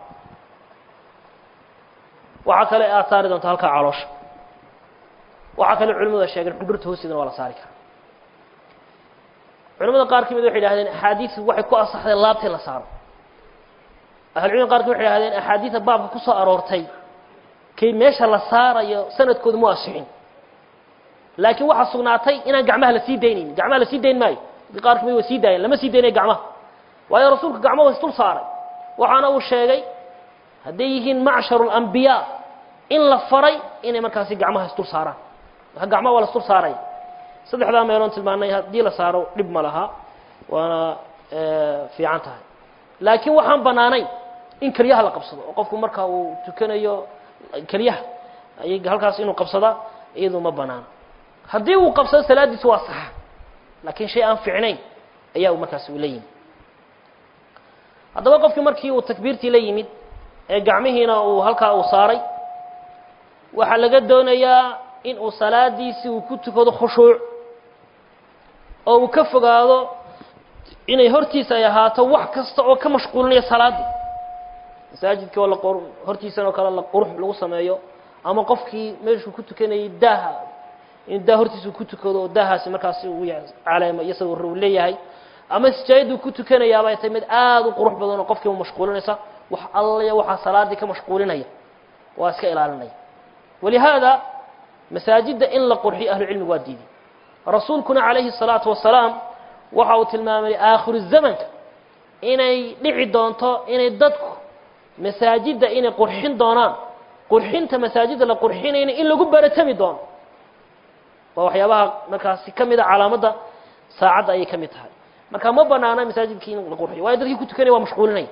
waxaa kale aad saari doonto halka caloosha waxaa kale culimadu sheegeen xudurta hoosteedana waa la saari karaa culimada qaar kamid waxay yidhahdeen axaadiis waxay ku asaxday laabta la saaro ahlucilmiga qaar kamid waxay yidhahdeen axaadiisa baabka ku soo aroortay kay meesha la saarayo sanadkooda mu asixin laakiin waxaa sugnaatay inaan gacmaha la sii daynaynin gacmaha la sii dayn maayo qaar kamid way sii daayeen lama sii daynayo gacmaha waayo rasuulka gacmaha waa isdul saaray waxaana uu sheegay hadday yihiin macsharu lambiyaa in la faray inay markaasi gacmaha isdul saaraan marka gacmaha waa la isdul saaraya saddexdaa meeloon tilmaanay haddii la saaro dhib ma laha waana fiican tahay laakiin waxaan bannaanayn in keliyaha la qabsado oo qofku marka uu tukanayo keliyaha ayay halkaas inuu qabsadaa iyadu ma bannaano haddii uu qabsado salaadiisu waa saxa laakiin shay aan fiicnayn ayaa markaasi uu la yimid haddaba qofkii markii uu takbiirtii la yimid ee gacmihiina uu halkaa uu saaray waxaa laga doonayaa in uu salaadiisii uu ku tukado khushuuc oo uu ka fogaado inay hortiisa ay ahaato wax kasta oo ka mashquulinaya salaaddii masaajidka oo hortiisana oo kale la qurux lagu sameeyo ama qofkii meeshuu ku tukanayay daaha in daa hortiisa ku tukado oo daahaasi markaasi uu caleemo iyo sawir uu leeyahay ama sijaayadu ku tukanayaaba ay tahay mid aad u qurux badan oo qofkii u mashquulinaysa wax alla waxa salaadii ka mashquulinaya waa iska ilaalinaya walihaada masaajidda in la qurxiyo ahlu cilmigu waa diiday rasuulkuna calayhi salaatu wasalaam waxa uu tilmaamay aakhiru zamanka inay dhici doonto inay dadku masaajidda inay qurxin doonaan qurxinta masaajidda la qurxinayna in lagu baratami doono waa waxyaabaha markaasi ka mid a calaamadda saacadda ayay ka mid tahay marka ma banaana masaajidkii in la qurxiyo waayo dadkii ku tukanaya waa mashquulinaya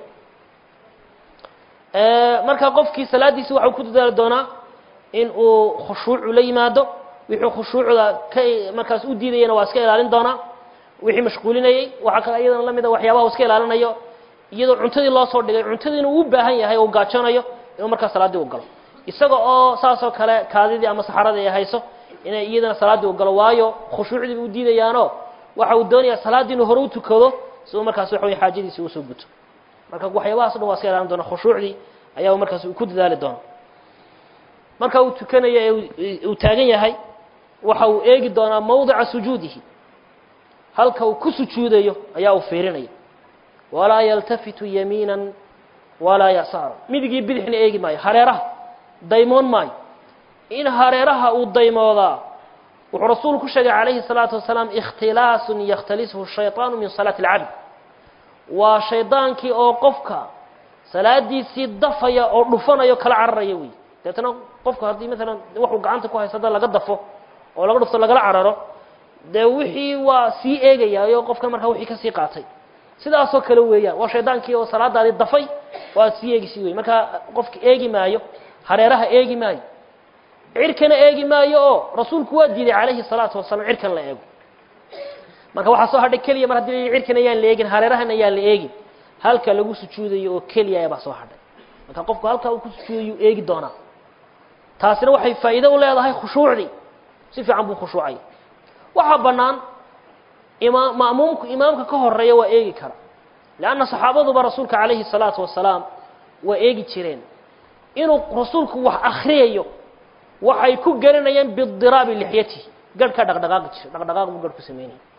marka qofkii salaadiisi waxa uu ku dadaali doonaa in uu khushuucu la yimaado wixii khushuucda ka markaas u diidayana waa iska ilaalin doonaa wixii mashquulinayay waxa kale iyadana la mid ah waxyaabaha uu iska ilaalinayo iyadoo cuntadii loo soo dhigay cuntadiina uu u baahan yahay oo gaajanayo inuu markaas salaadii u galo isaga oo saasoo kale kaadidii ama saxaradii ay hayso inay iyadana salaadii u galo waayo khushuucdii u diidayaano waxa uu doonayaa salaadii inuu hore u tukado si uu markaas waxa weeye xaajadiisii u soo guto marka waxyaabahaas dhan waa iska ilaalin doona khushuucdii ayaa markaas ku dadaali doona marka uu tukanayo ee uu taagan yahay waxa uu eegi doonaa mawdica sujuudihi halka uu ku sujuudayo ayaa uu fiirinaya walaa yaltafitu yamiinan walaa yasaara midigii bidixna eegi maayo hareeraha daymoon maayo in hareeraha uu daymoodaa wuxuu rasuulku sheegay calayhi salaatu wasalaam ikhtilaasun yakhtalisuhu shayطaanu min salaati alcabd waa shaydaankii oo qofka salaadiisii dafaya oo dhufanayo kala cararaya wey deetana qofku haddii maalan waxuu gacanta ku haysto hadda laga dafo oo laga dhufto lagala cararo dee wixii waa sii eegayaayo qofka markaa wixii ka sii qaatay sidaasoo kale weeyaan waa shaydaankii oo salaadaadii dafay waa sii eegisi wey marka qofka eegi maayo hareeraha eegi maayo cirkana eegi maayo oo rasuulku waa diiday calayhi salaatu wasalaam cirkan la eego marka waxaa soo hadhay keliya mar haddii cirkan ayaan la eegin hareerahan ayaan la eegin halka lagu sujuudayo oo keliya baa soo hadhay marka qofku halka uu ku sujuudayo eegi doonaa taasina waxay faa'iido u leedahay khushuucdii si fiican buu khushuucay waxaa bannaan ma'muumku imaamka ka horeeya waa eegi kara lianna saxaabaduba rasuulka calayhi salaatu wasalaam waa eegi jireen inuu rasuulku wax akhriyayo waxay ku garanayeen bidiraabi lixyatihi garhka dhaqdhaqaaqi jiray dhaqdhaqaaq buu garh ku sameynayay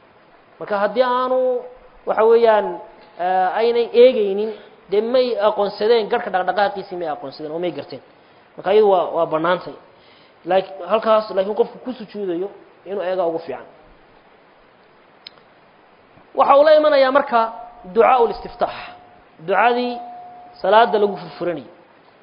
marka haddii aanu waxa weeyaan aynay eegaynin dee may aqoonsadeen garhka dhaqdhaqaaqiisii may aqoonsadeen oo may garteen marka iyadu waa bannaantay halkaas laakiin qofku ku sujuudayo inuu eegaa ugu fiican waxa uu la imanayaa marka ducaa listiftaax ducadii salaada lagu furfuranayay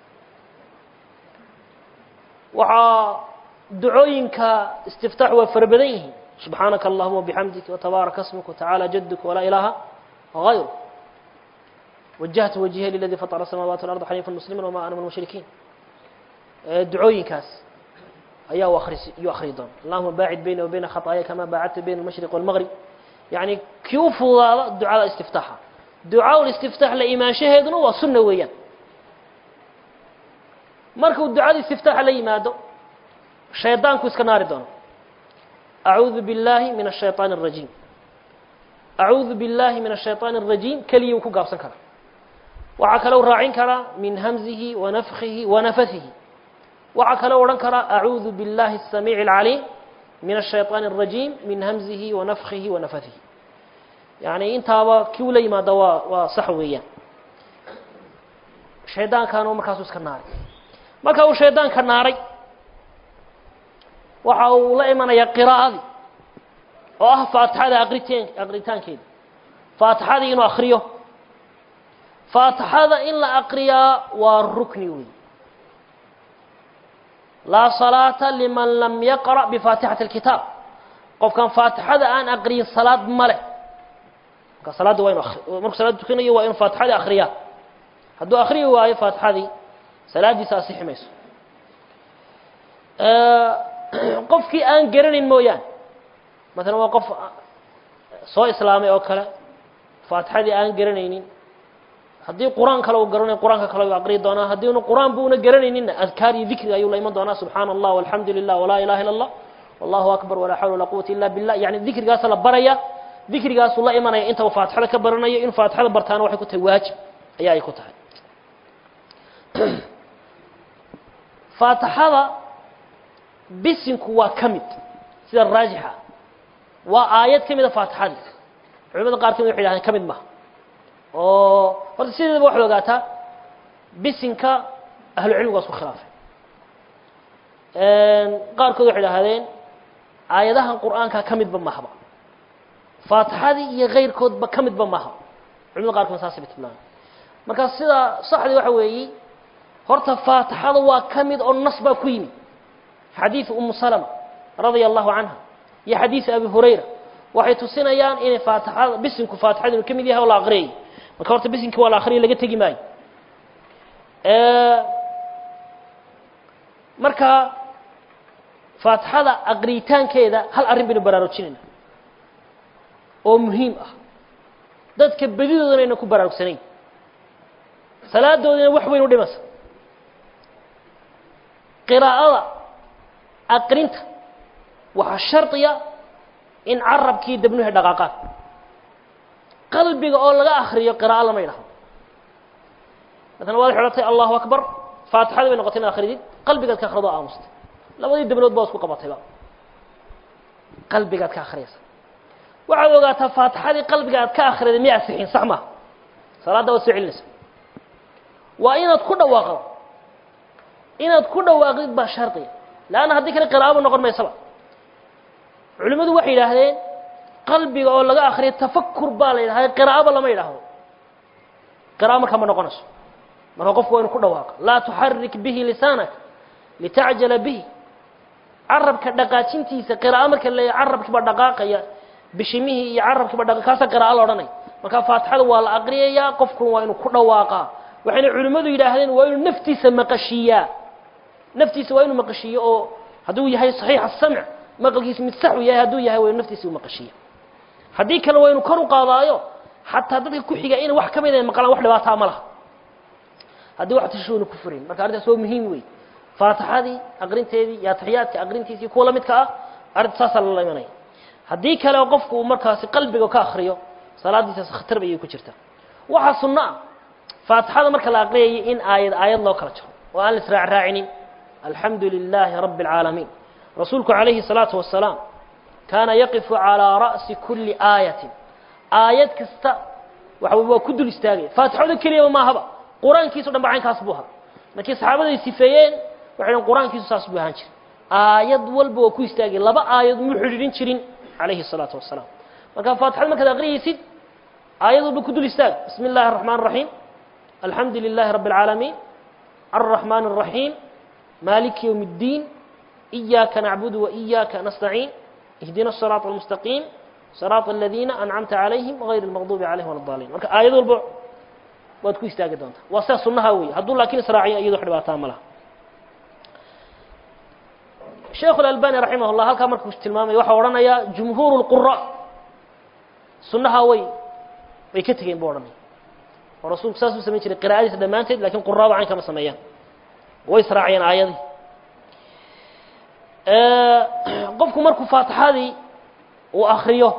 waxaa ducooyinka istiftaax waa fara badan yihiin subxaanaka allahuma wabixamdika watabaaraka asmuka watacaala jaduka walaa ilaaha غayru wajahtu wajhiya liladii fatara asamaawaati walarda xaniifan musliman wamaa ana min almushrikiin ducooyinkaas ayaa yuu akhriyi doona allahuma baacid bayna wa bayna khaطaaya kama baacadta bayna almashriq wاlmaghrib yani kii u fududaada ducada istiftaaxa ducaa listiftaax la imaanshaheeduna waa sunna weeyaan markuu ducada istiftaaxa la yimaado shaydaanku iska naari doono acuudu biاllaahi min الshayطaan الrajiim acuudu biاllaahi min الshayطaan الrajiim keliyuu ku gaabsan karaa waxaa kaloo raacin karaa min hamzihi wanafkihi wanafasihi waxaa kaloo odhan karaa acuudu biاllaahi الsamiici الcaliim min الshayطaan الrajiim min hamzihi wanafkihi wanafasihi yani intaaba kii ula yimaada waa sax weeyaan shaydaankaanu markaasuu iska naaray marka uu shaydaanka naaray waxa uu la imanayaa qiraa'adii oo ah faatixada aqritaankeeda faatixadii inuu akriyo faatixada in la aqriyaa waa rukni wey laa salaata liman lam yaqra' bifaatixati اlkitaab qofkan faatixada aan aqriyin salaad ma leh marka salaadda waa inu markuu salaad tukanayo waa inuu faatixadii akriyaa hadduu akriyi waayo faatixadii salaadiisa asixi mayso qofkii aan garanayn mooyaane maalan waa qof soo islaamay oo kale faatixadii aan garanaynin haddii qur-aan kale uu garanayo qur-aanka kale uu aqriyi doonaa haddii unu qur-aan bu una garanayninna adkaar iyo dikriga ayuu la iman doonaa subxaana allah walxamdu lilah walaa ilaha illa allah wallahu akbar walaa xawla walaa quwata illa billah yani dikrigaasa la baraya dikrigaasuu la imanaya inta uu faatixada ka baranayo in faatixada bartaana waxay ku tahay waajib ayaa ay ku tahay faatixada bisinku waa ka mid sida raajixa waa aayad ka mida faatixadii culimada qaar kamid waxay yidhahdeen ka mid maha oo horta sideedaba waxaad ogaataa bisinka ahlucilmigu waa isku khilaafay qaarkood waxay idhahdeen aayadahan qur'aanka ka midba mahaba faatixadii iyo kayrkoodba ka midba maha culimada qaarkood saasay ba tilmaamay marka sida saxdii waxa weeyi horta faatixada waa ka mid oo nas baa ku yimid xadiiث umu salma radia allahu canha iyo xadiiث abi hurayra waxay tusinayaan inay faatixada bisinku faatixada inuu ka mid yahay oo la aqriyay marka horta bisinki waa la akhriyay laga tegi maayo marka faatixada aqritaankeeda hal arrin baynu baraarujinayna oo muhiim ah dadka badidoodana ayna ku baraarugsanayn salaadoodina wax weyn u dhimaysa qiraa'ada aqrinta waxaa shardiya in carabkii dabnuhi dhaqaaqaan qalbiga oo laga akriyo qiraa'o lama yidhahdo maala waad xidhatay allahu akbar faatixadii bay noqotay inaad akridid qalbigaad ka akrido aamustay labadii dabnood baa isku qabatayba qalbigaad ka akriyaysa waxaad ogaataa faatixadii qalbiga aad ka akriday miyaa sixin sax maha salaadda waad soo celinaysa waa inaad ku dhawaaqdo inaad ku dhawaaqdid baa shardiya leanna haddii kale qiraa'aba noqon maysaba culimmadu waxay yidhaahdeen qalbiga oo laga akriyo tafakur baa la yidhahda qiraa'aba lama yidhaahdo qira'a markaa ma noqonayso marka qofku waa inu ku dhawaaqa laa tuxarik bihi lisaanak litacjala bihi carabka dhaqaajintiisa qira'a marka la carabkii baa dhaqaaqaya bishimihii iyo carabkii baa kaasa qira'a la odhanaya marka faatixada waa la aqriyayaa qofkuna waa inuu ku dhawaaqaa waxayna culimmadu yidhaahdeen waa inuu naftiisa maqashiiyaa naftiisa waa inuu maqashiiyo oo hadduu yahay saxiix asamc maqalkiisa mid sax u yahay hadduu yahay waa inuu naftiisa u maqashiiya haddii kale waa inuu kor u qaadaayo xataa dadka ku xiga inay wax ka mid ay maqlaan wax dhibaataa ma laha haddii wax tashuuna ku furayn marka arrintaas waa muhiim wey faatixadii aqrinteedii iyo atixiyaadka aqrintiisii kuwa la midka ah arrinta saasaa lala imanaya haddii kale qofku uu markaasi qalbiga ka akriyo salaadiisaas khatar bayay ku jirtaa waxaa sunno ah faatixada marka la aqriyayo in aayad loo kala jiro oo aan la israacraacinin alxamdu lilaahi rabbi اlcaalamiin rasuulku calayhi الsalaatu wasalaam كان يقف على رأس كل آية آيات كستا وكدل استاغي فاتحة كلية وما هبا قرآن كيسو دنبعين كاسبوها لكن صحابة يسيفيين وحين قرآن كيسو ساسبوها هانشر آيات والب وكو استاغي لبا آيات محررين شرين عليه الصلاة والسلام وكان فاتحة المكة أغري يسيد آيات والب كدل استاغ بسم الله الرحمن الرحيم الحمد لله رب العالمين الرحمن الرحيم مالك يوم الدين إياك نعبد وإياك نستعين اهدنا الصراط المستقيم صراط الذين أنعمت عليهم غير المغضوب عليهم ولا الضالين marka aayad walba waad ku istaagi doontaa waa saas sunnaha weey haduu laakiin israaciyo iyadoo xidhbaataa malaha Sheikh Al-Albani rahimahullah halka markuu tilmaamay waxa oranaya jumhuurul qurra sunnaha way ka tageen buu oranay oo rasuulku saas u sameeyay jiray qiraa'adiisa dhamaanteed laakiin qurraaba aan kama sameeyaan way israaciyeen aayadii qofku markuu faatixadii uu akhriyo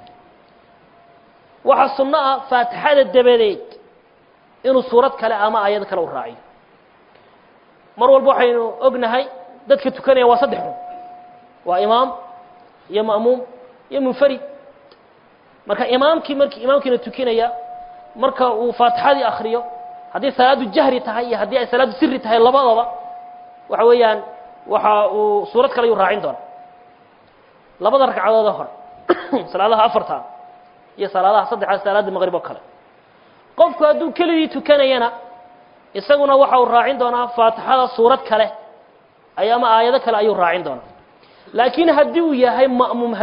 waxa sunnah faatixada dabadeed inuu suurad kale ama aayad kale u raaciyo mar walba waxaynu ognahay dadka tukanaya waa saddex waa imaam iyo ma'muum iyo munfarid marka imaamkiina tukinaya marka uu faatixadii akhriyo haddii salaadu jahri tahay iyo haddii ay salaadu sirri tahay labadaba waxa weeyaan waxa uu suurad kale u raacin doona labada ragcadood hore salaadaha afarta iyo salaadaha saddexda salaada maghrib oo kale qofku hadduu kelidii tukanayana isaguna waxa uu raacin doonaa faatixada suurad kale ayama aayado kale ayuu raacin doonaa laakiin haddii uu yahay ma'muum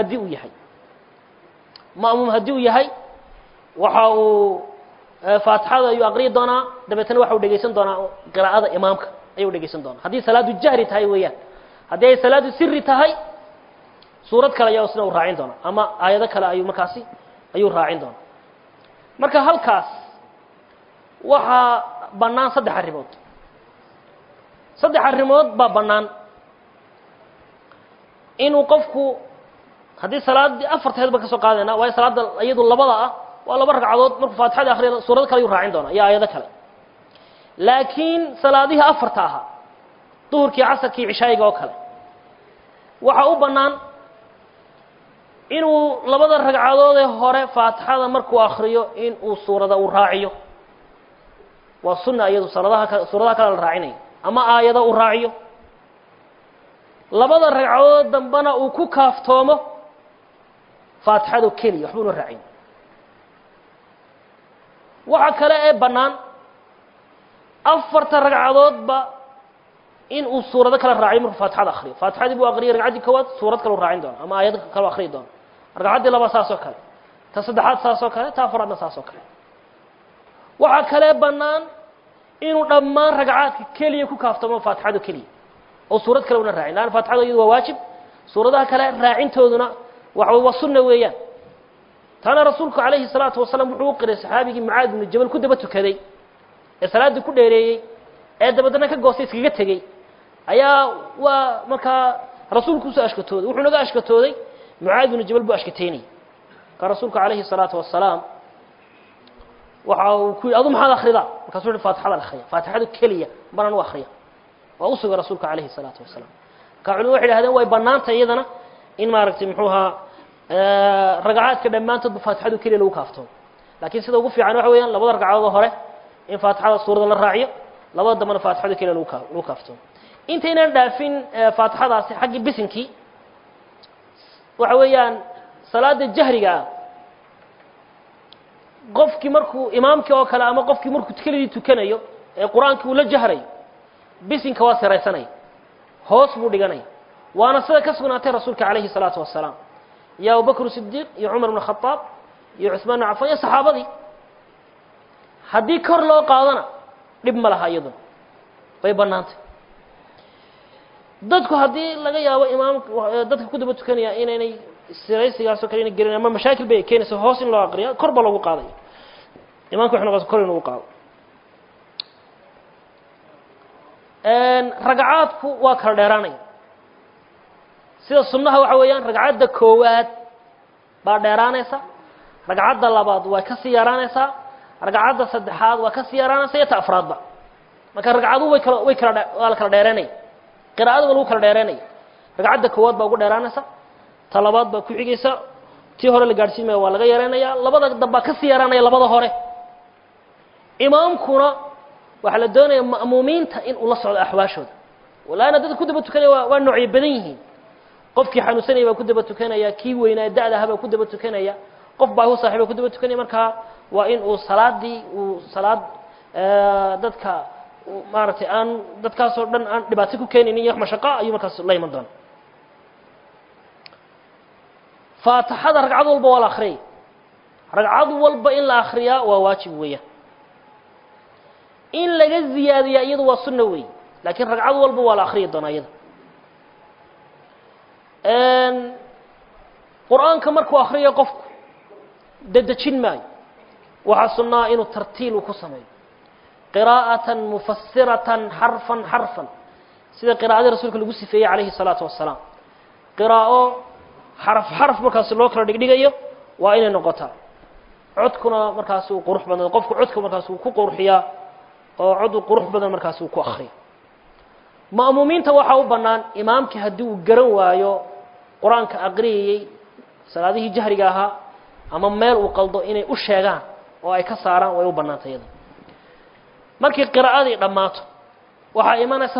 haddii uu yahay waxa uu faatixada ayuu aqri doonaa dabeetana waxa uu dhageysan doonaa qiraa'ada imaamka ayuu dhageysan doonaa haddii salaadu jahri tahay weeyaan haddii ay salaadu sirri tahay suurad kale ayaa isna u raacin doona ama aayado kale ayuu raacin doona marka halkaas waxa banaan saddex arrimood baa banaan inuu qofku haddii salaadii afarteedba ka soo qaadayna waa salaada iyadu labada ah waa laba ragcadood markuu faatixada akhriyo suurad kale ayuu raacin doona iyo aayado kale laakiin salaadihi afarta ahaa duhurkii casarkii cishaayiga oo kale waxa u banaan inuu labada ragcadood ee hore faatixada markuu akhriyo in uu suurada u raaciyo waa sunna iyadu suuradaha kale la raacinayo ama aayado u raaciyo labada ragcadood dambana uu ku kaaftoomo faatixada keliya waxbuna raacin waxa kale ee banaan afarta ragcadoodba in uu suurado kale raaciyo markuu faatixada akhriyo faatixadii buu aqriyay ragcaddii koowaad suurad kale u raacin doona ama aayad kale u akhriyi doona ragcaddii labaad saas oo kale ta saddexaad saas oo kale ta afraadna saas oo kale waxa kale bannaan inuu dhammaan ragcaadka keliya ku kaaftamo faatixada keliya oo suurad kale una raacin laana faatixada iyadu waa waajib suuradaha kale raacintooduna waa sunna weeyaan taana rasuulku calayhi salaatu wasalaam wuxuu u qiray saxaabigii mucaad ibnu jabal ku daba tukaday ee salaadii ku dheereeyey ee dabadana ka goostay iskaga tegey ayaa waa markaa rasuulku usoo ashkatooday wuxuu naga ashkatooday mucaad ibnu jabal buu ashkateynayay ka rasuulku calayhi salaatu wasalaam waxa uu ku adu maxaad akhridaa markaasuu yidhi faatixada akhriya faatixadu keliya banan u akhriya waa u sugay rasuulku calayhi salaatu wasalaam ka culimadu waxay yidhahdeen way bannaantay iyadana in maaragtay muxuu ahaa ragcaadka dhammaantoodba faatixadu keliya lagu kaaftoomo laakiin sida ugu fiican waxa weeyaan labada ragcadood hore in faatixada suurada la raaciyo labada dambana faatixada keliya lagu kaaftoomo intaynan dhaafin faatixadaasi xaggii bisinkii waxa weeyaan salaada jahriga ah qofkii markuu imaamkii oo kale ama qofkii markuu kelidii tukanayo ee qur-aankii uu la jahrayo bisinka waa siraysanaya hoos buu dhiganaya waana sida ka sugnaatay rasuulka calayhi salaatu wasalaam iyo abubakr sidiiq iyo cumar ibn khataab iyo cusmaan ibn cafaan iyo saxaabadii haddii kor loo qaadana dhib ma laha iyaduna way bannaantay dadku haddii laga yaabo imaamka dadka ku daba tukanaya inaynay siraysigaasoo kale inay gelin ama mashaakil bay keenaysa hoos in loo aqriya kor ba lagu qaadayo imaamka waxay noqonaysa kor in lagu qaado ragcaadku waa kala dheeraanaya sida sunnaha waxa weeyaan ragcadda koowaad baa dheeraanaysa ragcadda labaad waa ka sii yaraanaysaa ragcadda saddexaad waa ka sii yaraanaysa iyo ta afraadba marka ragcaduhu waa la kala dheeraanaya qiraa'ada waa lagu kala dheeraanaya ragcadda koowaad baa ugu dheeraanaysa talabaad baa ku xigaysa tii hore la gaarsiimaya waa laga yareynaya labada damba ka sii yaranaya labada hore imaamkuna waxa la doonayaa ma'muumiinta in uu la socdo axwaashooda walaana dad ku daba tukanaya waa noocyo badan yihiin qofkii xanuunsanaya baa ku daba tukanaya kii weynaa da'da ah baa ku daba tukanaya qof baa uu saaxiibo ku daba tukanaya marka waa in uu salaad dadka maaragtay aan dadkaas oo dhan aan dhibaato ku keenaynin iyo mashaqo ayuu markaas la iman doona faatixada ragcad walba waa la akhriyay ragcad walba in la akhriyaa waa waajib weeyaan in laga ziyaadiyaa iyadu waa sunno weey laakiin ragcad walba waa la akhriyi doonaa iyada qur'aanka markuu akhriyo qofku dadejin maayo waxaa sunnaa inuu tartiil ku sameeyo qiraa'atan mufassiratan xarfan xarfan sida qiraa'adii rasuulka lagu sifeeyey calayhi salaatu wassalaam qiraa'o xarf xarf markaas loo kala dhigdhigayo waa inay noqotaa codkuna markaas uu qurux badan qofku codka markaas uu ku qurxiyaa oo cod qurux badan markaas uu ku akhriyo ma'muumiinta waxa u bannaan imaamka haddii uu garan waayo qur-aanka aqriyayey salaadihii jahriga ahaa ama meel uu qaldo inay u sheegaan oo ay ka saaraan way u bannaantay iyada markii qiraa'adii dhammaato waxaa imanaysa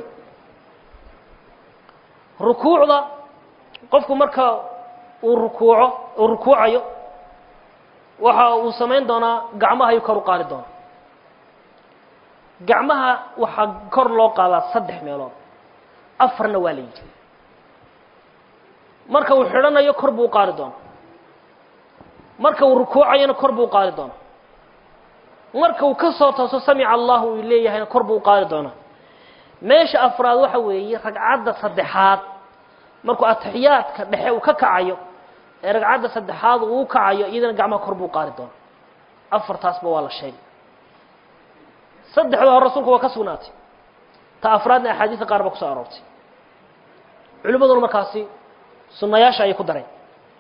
rukuucda qofku marka uu rukuucayo waxa uu samayn doonaa gacmaha ayuu kor u qaadi doonaa gacmaha waxaa kor loo qaadaa 3 meelood 4na waa la yidhi marka uu xidhanayo kor buu qaadi doonaa marka uu rukuucayana kor buu qaadi doonaa marka uu ka soo tooso samica allahu uu leeyahayna kor buu qaadi doonaa meesha afraad waxa weeye ragcadda saddexaad markuu ataxiyaadka dhexe uu ka kacayo ee ragcadda saddexaad uu kacayo iyadana gacmaha kor buu qaadi doonaa afartaasba waa la sheegay saddexda hore rasuulku waa ka sugnaatay ta afraadna axaadiista qaar ba ku soo aroortay culimaduna markaasi sunnayaasha ay ku dareen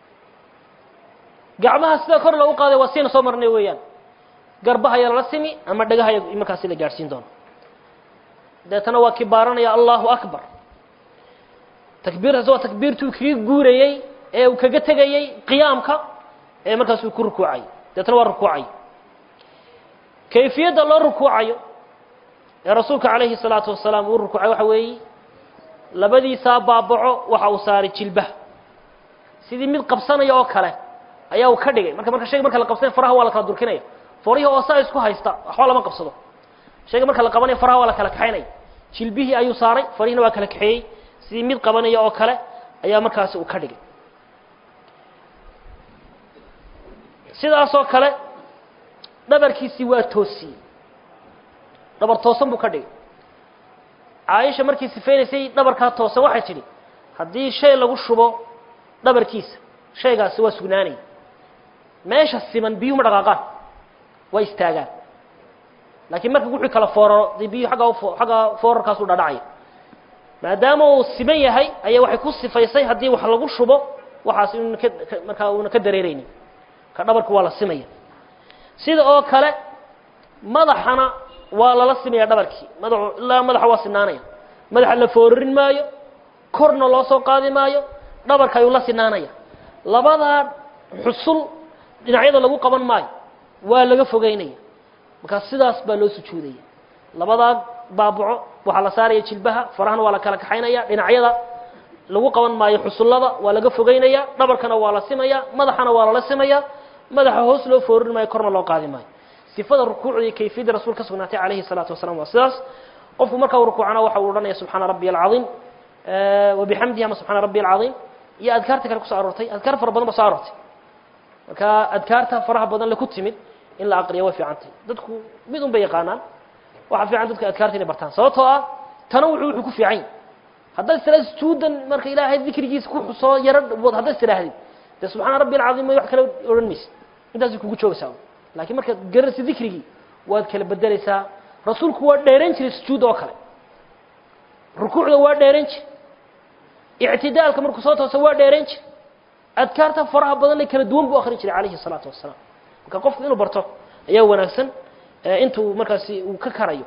gacmaha sida kor loogu qaaday waa siina soo marnay weeyaan garbaha yar la simi ama dhagaha markaasi la gaarsiin doono deetana waa kibaaranaya allahu akbar takbiirtaas waa takbiirtuu kaga guurayey ee uu kaga tegayey qiyaamka ee markaas uu ku rukuucay deetana waa rukuucay kayfiyadda loo rukuucayo ee rasuulka calayhi salaatu wasalaam uu rukuucay waxa weeye labadiisa baabaco waxa uu saaray jilbaha sidii mid qabsanaya oo kale ayaa uu ka dhigay marka shayga marka la qabsanayo faraha waa la kala durkinaya farihi oo saa isku haysta waxba lama qabsado shayga marka la qabanayo faraha waa la kala kaxaynaya jilbihii ayuu saaray farihina waa kala kaxeeyey sidii mid qabanaya oo kale ayaa markaasi uu ka dhigay sidaasoo kale dhabarkiisii waa toosiyey dhabar toosan buu ka dhigay caaisha markii sifeynaysay dhabarkaa toosan waxay tidhi haddii shay lagu shubo dhabarkiisa shaygaasi waa sugnaanaya meesha siman biyuhu ma dhaqaaqaan waa istaagaan laakiin marka wixii kala fooraro dee biyuhu xagga foorarkaas u dhadhacaya maadaama uu siman yahay ayaa waxay ku sifaysay haddii wax lagu shubo waxaas markaa uuna ka dareeraynin ka dhabarku waa la simaya sida oo kale madaxana waa lala simaya dhabarkii ilaa madaxa waa sinaanaya madaxa la foorarin maayo korna loo soo qaadi maayo dhabarka ayuu la sinaanaya labadaa xusul dhinacyada lagu qaban maayo waa laga fogeynaya markaa sidaas baa loo sujuudaya labadaa baabaco waxaa la saaraya jilbaha farahana waa la kala kaxaynaya dhinacyada lagu qaban maayo xusullada waa laga fogeynaya dhabarkana waa la simaya madaxana waa lala simaya madaxa hoos loo foorin maayo korna loo qaadi maayo sifada rukuucda iyo kayfiyadda rasuulka sugnaatay calayhi salaatu wasalaam waa sidaas qofku marka uu rukuucana waxa uu odhanaya subxaana rabbiya alcadiim wabixamdihi ama subxaana rabbiya alcadiim iyo adkaarta kale kusoo aroortay adkaar fara badan ba soo aroortay marka adkaarta faraha badan le ku timid in la aqriyo way fiicantay dadku mid un bay yaqaanaan waxa fiican dadka adkaarta inay bartaan sababtoo ah tanawucu wuxuu ku fiican haddaad istiraahdo sujuudan marka ilaahay dikrigiisa ku xusoo yaro dhawood haddaad istiraahdo dee subxaana rabbiya alcadiim wax kale odhan maysid intaasay kugu joogaysaa laakiin markaad garanaysa dikrigii waad kala bedelaysaa rasuulku waa dheerayn jiray sujuud oo kale rukuucda waa dheerayn jiray ictidaalka markuu soo tooso waa dheerayn jiray adkaarta faraha badan ee kala duwan buu akhrin jiray calayhi salaatu wasalaam marka qofku inuu barto ayaa wanaagsan intuu markaasi uu ka karayo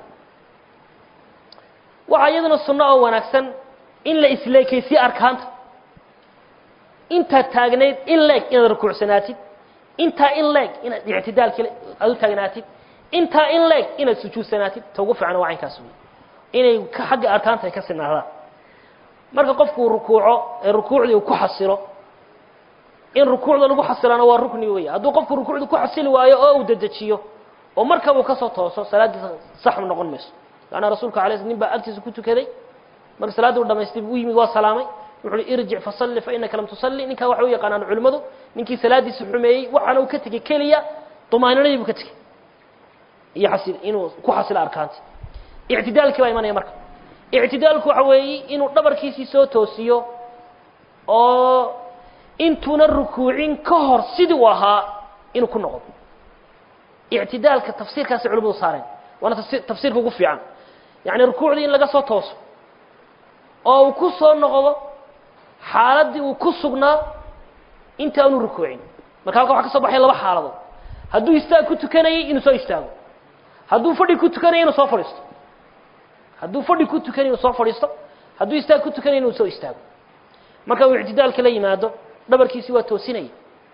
waxaa iyadana sunno oo wanaagsan in la isleekaysiyo arkaanta inta taagneed in leeg inaad rukuucsanaatid inta in leeg inaad i'tidaalka aad u taagnaatid inta in leeg inaad sujuudsanaatid tawgu fiican waa inkaas inay ka xagga arkaanta ay ka sinaadaan marka qofku rukuuco rukuucda uu ku xasilo in rukuucda lagu xasilana waa rukni weey hadduu qofku rukuucda ku xasili waayo oo uu dedejiyo oo marka uu ka soo tooso salaadiisa sax ma noqon mayso ana rasuulka kalees ninba agtiisa ku tukaday marka salaadu dhameystay uu yimid waa salaamay wuxuu irjic fa salli fa innaka lam tusalli ninka waxa uu yaqaanaan culimadu ninkii salaadiisa xumeeyay waxana uu ka tagay kaliya tumaanadii buu ka tagay iyo xasil inuu ku xasilo arkaanta i'tidaalki waa imanaya marka i'tidaalku waxa weey inuu dhabarkiisii soo toosiyo oo intuna rukuucin ka hor sidii uu ahaa inuu ku noqdo i'tidaalka tafsiirkaas culimadu saareen wana tafsiirka ugu fiican yani rukuucdii in laga soo tooso oo uu ku soo noqdo xaaladii uu ku sugnaa inta aanu rukuucin marka halka waxa ka soo baxay laba xaaladood hadduu istaag ku tukanayay inuu soo istaago hadduu fadhi ku tukanayay inuu soo fadhiisto hadduu fadhi ku tukanayay inuu soo fadhiisto hadduu istaag ku tukanayay inuu soo istaago marka uu i'tidaalka la yimaado dhabarkiisii waa toosinaya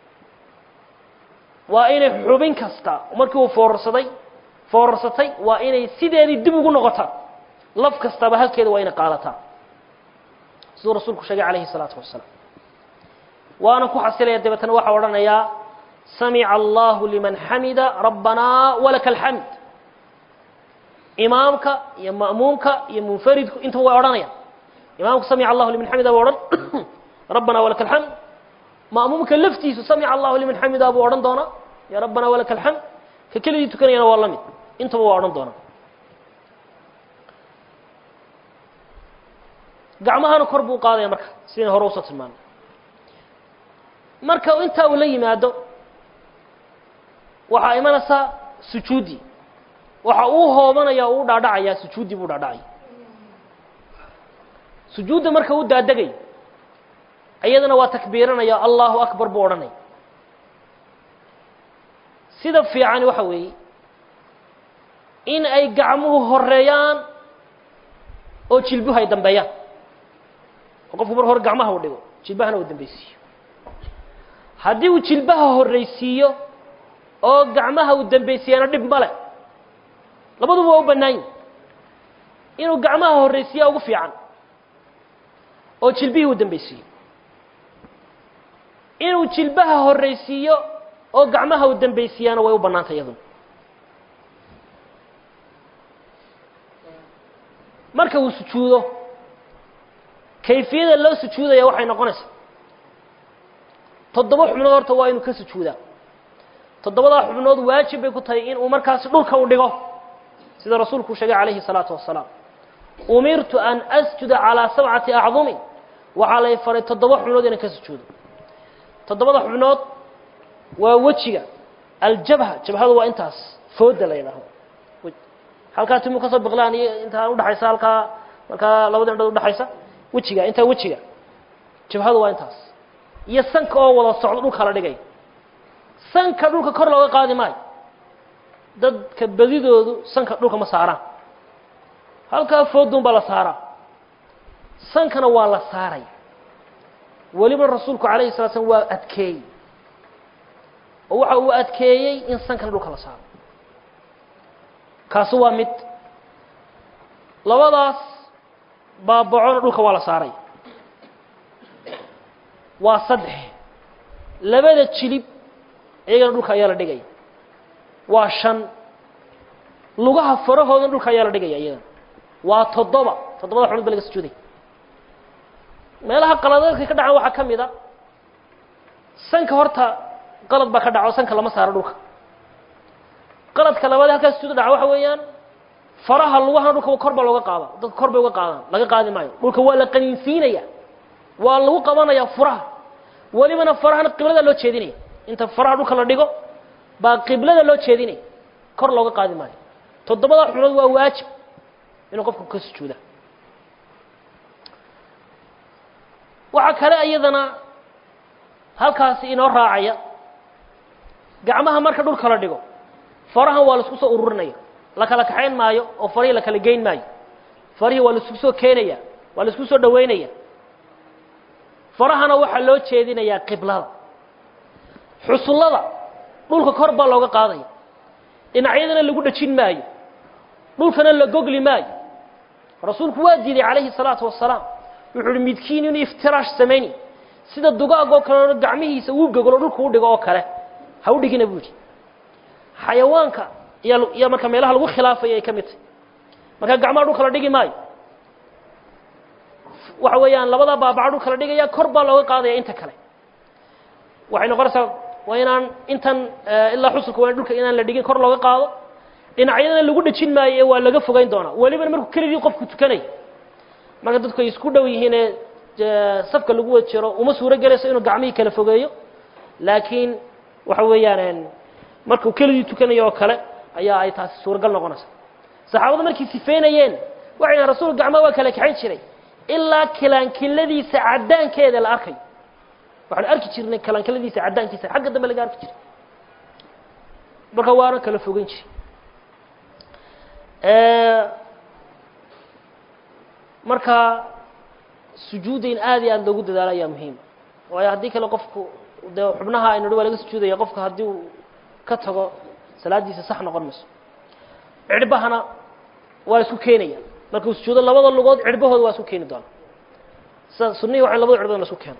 waa inay xubin kasta markii uu foorarsatay waa inay sideedii dib ugu noqotaa laf kastaba halkeeda waa inay qaadataa siduu rasuulku sheegay calayhi salaatu wasalaam waana ku xasilaya dabeetana waxa odhanayaa samica allahu liman xamida rabbanaa walaka alxamd imaamka iyo ma'muumka iyo munfaridku inta way odhanayaan imaamku samica allahu liman xamida buu odhan rabbanaa walaka alxamd ma'muumka laftiisu samica allahu liman xamida buu odhan doonaa ya rabbanaa walaka alxamd ka keligii tukanayana waa la mid intaba waa odhan doonaa gacmahana kor buu qaadaya marka sidii hore usoo tilmaanay marka inta uu la yimaado waxa imanaysa sujuudi waxa uu hoobanaya uu dhaadhacaya sujuudi buu dhaadhacay sujuuda marka uu daadagay ayadana waa takbiiranaya Allahu akbar buu oranay sida fiican waxa weey in ay gacmuhu horeeyaan oo jilbuhu ay dambeeyaan qofku mar hore gacmaha u dhigo jilbahana uu dambeeysiyo haddii uu jilbaha horeysiyo oo gacmaha uu dambeysiyana dhib male labaduba waa u bannaan inuu gacmaha horeysiyo ugu fiican oo jilbihii uu dambeeysiyo inuu jilbaha horeysiyo oo gacmaha uu dambeysiyana way u bannaantay iyaduna marka uu sujuudo kayfiyada loo sujuudaya waxay noqonaysaa toddoba xubnood horta waa inuu ka sujuudaa toddobada xubnood waajib bay ku tahay in uu markaas dhulka u dhigo sida rasuulku sheegay calayhi salaatu wassalaam umirtu an asjuda calaa sabcati acdumin waxaa lay faray toddoba xubnood inaan ka sujuudo toddobada xubnood waa wejiga aljabha jabhadu waa intaas fooda la yidhaahdo halkaa timu ka soo biqlaan iyo intaa u dhaxaysa halkaa markaa labada indhood u dhaxaysa wejiga intaa wejiga jabhadu waa intaas iyo sanka oo wada socdo dhulka la dhigay sanka dhulka kor looga qaadi maayo dadka badidoodu sanka dhulka ma saaraan halkaa foodun baa la saaraa sankana waa la saaray weliba rasuulku calayhi salatu wasallam waa adkeeyey oo waxa uu adkeeyey in sankana dhulka la saaro kaasi waa mid labadaas baabacona dhulka waa la saaray waa saddex labada jilib iyagana dhulka ayaa la dhigaya waa shan lugaha farahoodan dhulka ayaa la dhigaya iyagana waa toddobada xubnood ba laga sujuuday meelaha qaladeedka ka dhacan waxaa ka mid a sanka horta qalad baa ka dhaco sanka lama saaro dhulka qaladka labaad halkaas sujuuda dhaca waxa weeyaan faraha lugahana dhulka kor baa looga qaada dadka kor bay uga qaadaan laga qaadi maayo dhulka waa la qaniinsiinaya waa lagu qabanayaa furaha welibana farahana qiblada loo jeedinaya inta faraha dhulka la dhigo baa qiblada loo jeedinaya kor looga qaadi maayo toddobada xubnood waa waajib inuu qofku ka sujuuda waxa kale iyadana halkaasi inoo raacaya gacmaha marka dhulka la dhigo farahan waa la isku soo ururinaya la kala kaxayn maayo oo farihii la kala geyn maayo farihii waa la isku soo keenaya waa la isku soo dhaweynaya farahana waxa loo jeedinayaa qiblada xusullada dhulka kor baa looga qaadaya dhinacyadana lagu dhajin maayo dhulkana la gogli maayo rasuulku waa diiday calayhi salaatu wassalaam wuxuu yidhi midkiin inuu iftiraash samayni sida dugaagoo kale gacmihiisa uu gogolo dhulka u dhigo oo kale ha u dhigina buu yidhi xayawaanka iyo marka meelaha lagu khilaafaya ay ka mid tahay marka gacmaha dhulka la dhigi maayo waxa weeyaan labada baabaca dhulka la dhigaya kor baa looga qaadaya inta kale waxay noqonaysaa waa inaan intan ilaa xusulka waa dhulka inaan la dhigin kor looga qaado dhinacyadana lagu dhajin maayo ee waa laga fogeyn doonaa weliba markuu keligii qofku tukanay marka dadku ay isku dhow yihiin ee safka lagu wada jiro uma suuro gelayso inuu gacmihii kala fogeeyo laakiin waxa weeyaan markuu keligii tukanayo oo kale ayaa ay taasi suuragal noqonaysaa saxaabada markii sifeynayeen waxay rasuulku gacmaha waa kala kaxayn jiray ilaa kilaankiladiisa cadaankeeda la arkay waxaan arki jirnay kilaankiladiisa cadaankiisa xagga dambe laga arki jiray marka waana kala fogeyn jiray marka sujuuda in aad iyo aad loogu dadaalo ayaa muhiim waayo haddii kale qofku dee xubnaha aynu waa laga sujuudaya qofka haddii uu ka tago salaadiisa sax noqon mayso cirbahana waa isku keenaya markuu sujuudo labada lugood cirbahooda waa isku keeni doona sida sunnihii waxay labada cirbood la isku keeno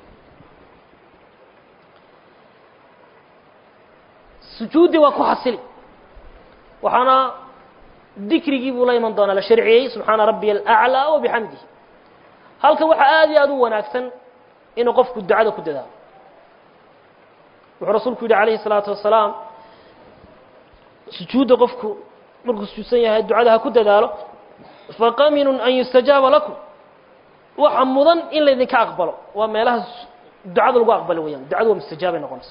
sujuudi waa ku xasili waxaana dikrigii buu la iman doonaa la sharciyey subxaana rabbiya alaclaa wa bixamdihi halkan waxaa aad iyo aad u wanaagsan inuu qofku ducada ku dadaalo wuxuu rasuulku yidhi calayhi salaatu wasalaam sujuudda qofku markuu sujuudsan yahay ducada ha ku dadaalo faqaminun an yustajaaba lakum waxa mudan in laydinka aqbalo waa meelaha ducada lagu aqbalo weeyaan ducadu waa mustajaabay noqonaysa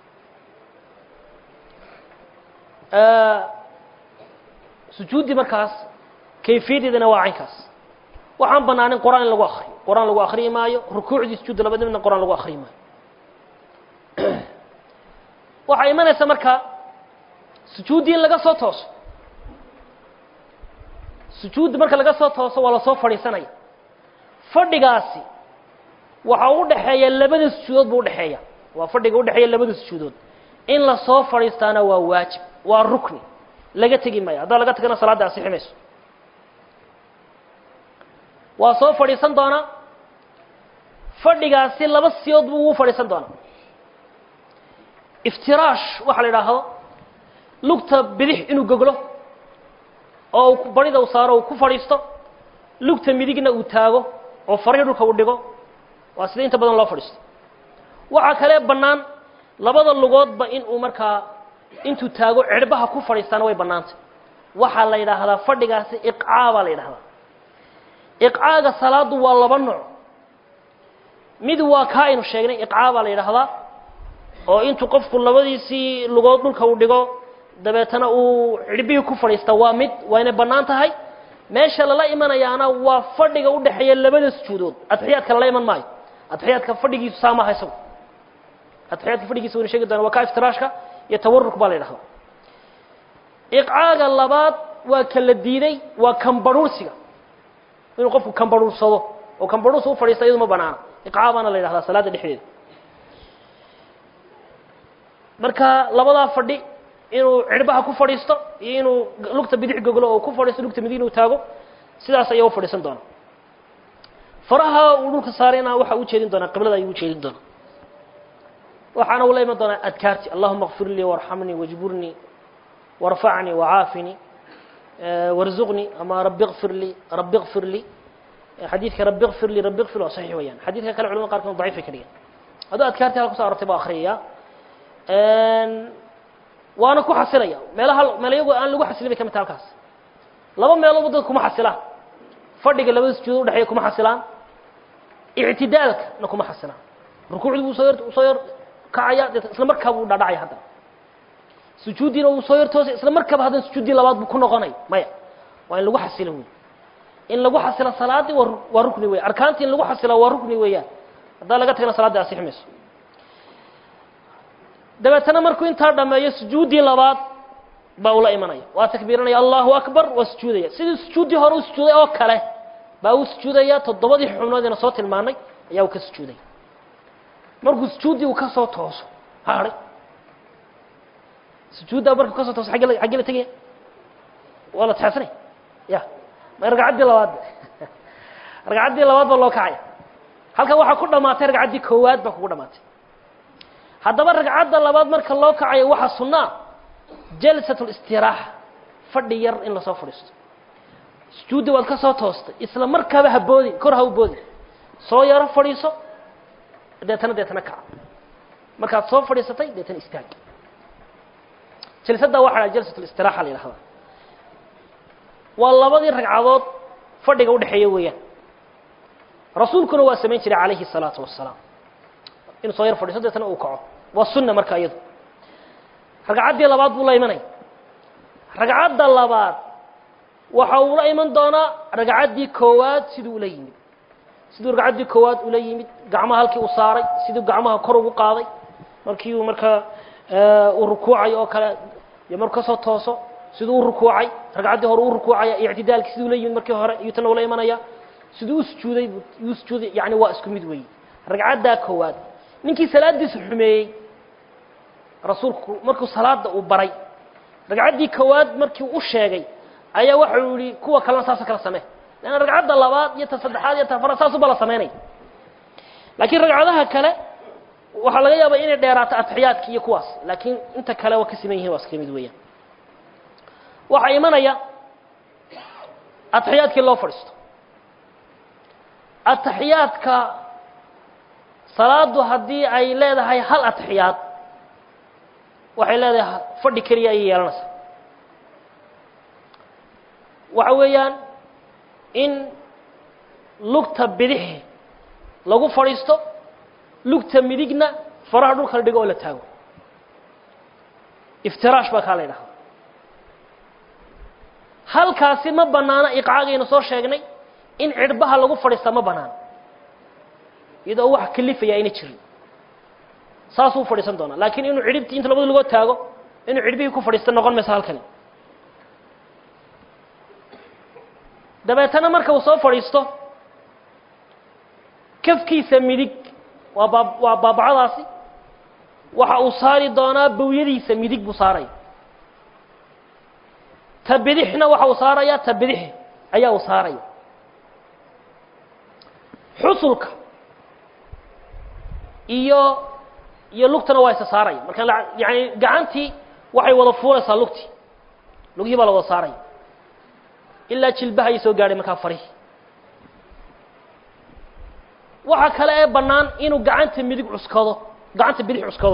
sujuudi markaas kayfiyadeedana waa caynkaas waxaan banaanin quraan in lagu akhriyo quraan lagu akhriyi maayo rukuucdii sujuudda labadibna quraan lagu akhriyi maayo waxaa imanaysa marka sujuuddii in laga soo tooso sujuudda marka laga soo tooso waa lasoo fadhiisanaya fadhigaasi waxaa u dhexeeya labada sujuudood buu udhexeeya waa fadhiga udhexeeya labada sujuudood in lasoo fadhiistaana waa waajib waa rukni laga tegi maayo haddaa laga tagana salaadda asixi mayso waa soo fadhiisan doonaa fadhigaasi laba siyood buu ugu fadhiisan doonaa iftiraash waxaa la idhaahdo lugta bidix inuu goglo oo barida uu saaro uu ku fadhiisto lugta midigna uu taago oo farihi dhulka uu dhigo waa sida inta badan loo fadhiisto waxaa kale bannaan labada lugoodba inuu markaa intuu taago cirbaha ku fadhiistaana way bannaantay waxaa la yidhaahdaa fadhigaasi iqcaa baa la yidhahdaa iqcaaga salaadu waa laba nooc mid waa kaa aynu sheegnay iqcaa baa la yidhaahdaa oo intuu qofku labadiisii lugood dhulka uu dhigo dabeetana uu cirbihii ku fadhiista waa mid waa inay bannaan tahay meesha lala imanayaana waa fadhiga u dhexeeya labada sujuudood adxiyaadka lala iman maayo adxiyaadka fadhigiisu saamaha isagu adxiyaadka fadhigiisa waynu sheegi doona waa kaa iftiraashka iyo tawarruk baa la yidhahdaa iqcaaga labaad waa ka la diiday waa kambarhuursiga inuu qofku kambarhuursado oo kambarhuursa u fadhiista iyadu ma banaana iqcaa baana la yidhahdaa salaadda dhexdeeda marka labadaa fadhi inuu cirbaha ku fadhiisto iyo inuu lugta bidix goglo oo ku fadhiisto lugta midig inuu taago sidaas ayaa u fadhiisan doona faraha uu dhulka saarayna waxa uu jeedin doonaa qiblada ayuu jeedin doonaa waxaana uu la iman doonaa adkaarti allahuma اغfir lii warxamnii wajburnii warfacnii wacaafini warzuqnii ama rabbi اغfir lii xadiidka rabbi اغfir lii rabbi اغfir waa saxiix weeyaan xadiidka kale culamada qaarkood daciifay ka dhigan hadduu adkaarti halka kusoo arortay baa akhriyaya waana ku xasilaya meel iyagu aan lagu xasilin bay ka mid tahay halkaas laba meeloodba dadka kuma xasilaan fadhiga labada sujuudood udhexeeya kuma xasilaan ictidaalkana kuma xasilaan rukuucdii buu soo yar kacaya isla markaaba uu dhadhacaya haddana sujuuddiina uu soo yar toosay isla markaaba haddana sujuuddii labaad buu ku noqonaya maya waa in lagu xasilo wey in lagu xasilo salaaddii waa rukni weya arkaantii in lagu xasila waa rukni weeyaan haddaa laga tagana salaadda asixi mayso dabeetana markuu intaa dhameeyo sujuuddii labaad baa ula imanaya waa takbiiranaya allahu akbar waa sujuudaya sidii sujuuddii hore u sujuuday oo kale baa uu sujuudaya toddobadii xubnood ina soo tilmaanay ayaa uu ka sujuudaya markuu sujuudi uu ka soo tooso haray sujuudda markuu ka soo tooso xagga la tagay wala taxsanay ya ma ragacadii labaad baa loo kacay halka waxa ku dhamaatay ragacadii koowaad baa ku dhamaatay haddaba ragcadda labaad marka loo kacayo waxa sunnah jalsatul istiraaha fadhi yar in la soo fadhiisto sujuudda waad ka soo toostay isla markaaba haboodi kor ha u boodi soo yaro fadhiiso deetana kaca markaad soo fadhiisatay deetana istaag jalsadda waxaa la jalsatul istiraaha la yiraahdaa waa labadii ragcadood fadhiga u dhaxeeya weeyaan rasuulkuna waa sameyn jiray calayhi salaatu wassalaam in soo yar fadhiiso deetana uu kaco waa sunna marka iyadu ragcaddii labaad buu la imanay ragcadda labaad waxa uu la iman doonaa ragcaddii koowaad siduu ula yimid ragcaddii koowaad ula yimid gacmaha halkii uu saaray siduu gacmaha kor ugu qaaday markii uu markaa uu rukuucay oo kale iyo markuu ka soo tooso siduu u rukuucay ragcaddii hore u rukuucaya ictidaalkii siduu ula yimid markii hore iyo tan ula imanaya siduu u sujuuday yani waa isku mid weeye ragcaddaa koowaad ninkii salaadiisa xumeeyey rasuulku markuu salaada uu baray ragcaddii koowaad markii uu sheegay ayaa waxa uu yidhi kuwa kalena saasoo kala samee leanna ragcadda labaad iyo ta saddexaad iyo ta afaraad saasuba la samaynay laakiin ragcadaha kale waxaa laga yaabaa inay dheeraato atixiyaadka iyo kuwaas laakiin inta kale waa ka siman yihiin waa iska mid weeyaan waxaa imanaya atixiyaadkii loo fadhiisto atixiyaadka salaadu haddii ay leedahay hal atixiyaad waxay leedahay fadhi keliya ayay yeelanaysaa waxa weeyaan in lugta bidix lagu fadhiisto lugta midigna faraha dhulka la dhigo oo la taago iftiraash baa kaa la yidhahdaa halkaasi ma banaana iqcaagaynu soo sheegnay in cirbaha lagu fadhiista ma banaana iyadoo wax kalifaya ayna jirin saasuu fadhiisan doonaa laakiin inuu cidhibtii inta labada lugoo taago inuu cidhbihii ku fadhiista noqon maysa halkani dabeetana marka uu soo fadhiisto kafkiisa midig waa baabacadaasi waxa uu saari doonaa bawyadiisa midig buu saaraya ta bidixna waxa uu saarayaa ta bidix ayaa uu saaraya xusulka iyo lugtana waa isa saaraya marka yani gacantii waxay wada fuulaysaa lugihii baa la wada saaraya ilaa jilbaha ay soo gaadhay markaa farihi waxa kale ee bannaan inuu gacanta bidix cuskado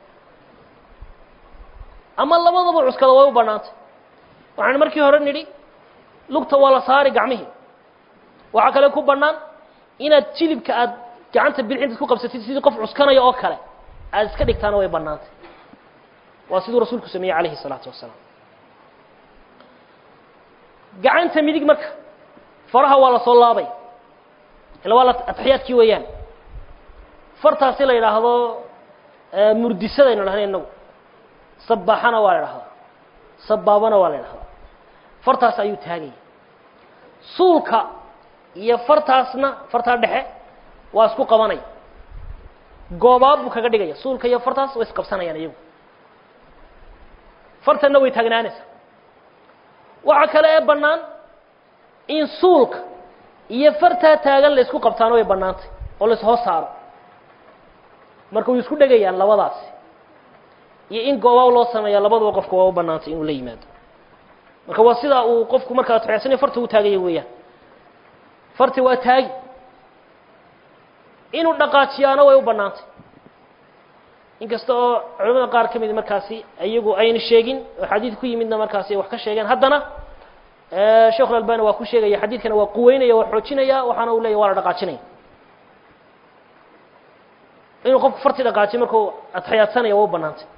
ama labadaba cuskado way u bannaantay waxaan markii hore nidhi lugta waa la saari gacmihii waxaa kale ku bannaan inaad jilibka aad gacanta bidix intaad ku qabsatid sidii qof cuskanaya oo kale aad iska dhigtaana way bannaantay waa siduu rasuulku sameeyey calayhi salaatu wasalaam gacanta midig marka faraha waa la soo laabay ila waa atixiyaadkii weeyaan fartaasi la yidhaahdo murdisadaynu dhahna inagu sabaaxana waa la idhahdaa sabaabana waa la idhahdaa fartaas ayuu taagaya suulka iyo fartaasna fartaa dhexe waa isku qabanaya goobaab buu kaga dhigaya suulka iyo fartaas way isqabsanayaan iyagu fartanna way taagnaanaysaa waxa kale ee bannaan in suulka iyo fartaa taagan la isku qabtaana way bannaantay oo la ishoos saaro marka way isku dhegayaan labadaasi iyo in goobaab loo sameeya labaduba qofka waa u bannaantay inuu la yimaado marka waa sidaa uu qofku markaa atixiyaadsanaya farta uu taagaya weeyaan farti waa taagi inuu dhaqaajiyaana way u bannaantay inkasta oo culamada qaar ka mid markaasi iyagu ayna sheegin oo xadiid ku yimidna markaasi wax ka sheegeen haddana sheekh albani waa ku sheegaya xadiidkana waa quweynaya waa xoojinaya waxaana uu leeyahy waa la dhaqaajinaya inuu qofku farti dhaqaajiyo markuu atixiyaadsanaya waa u bannaantay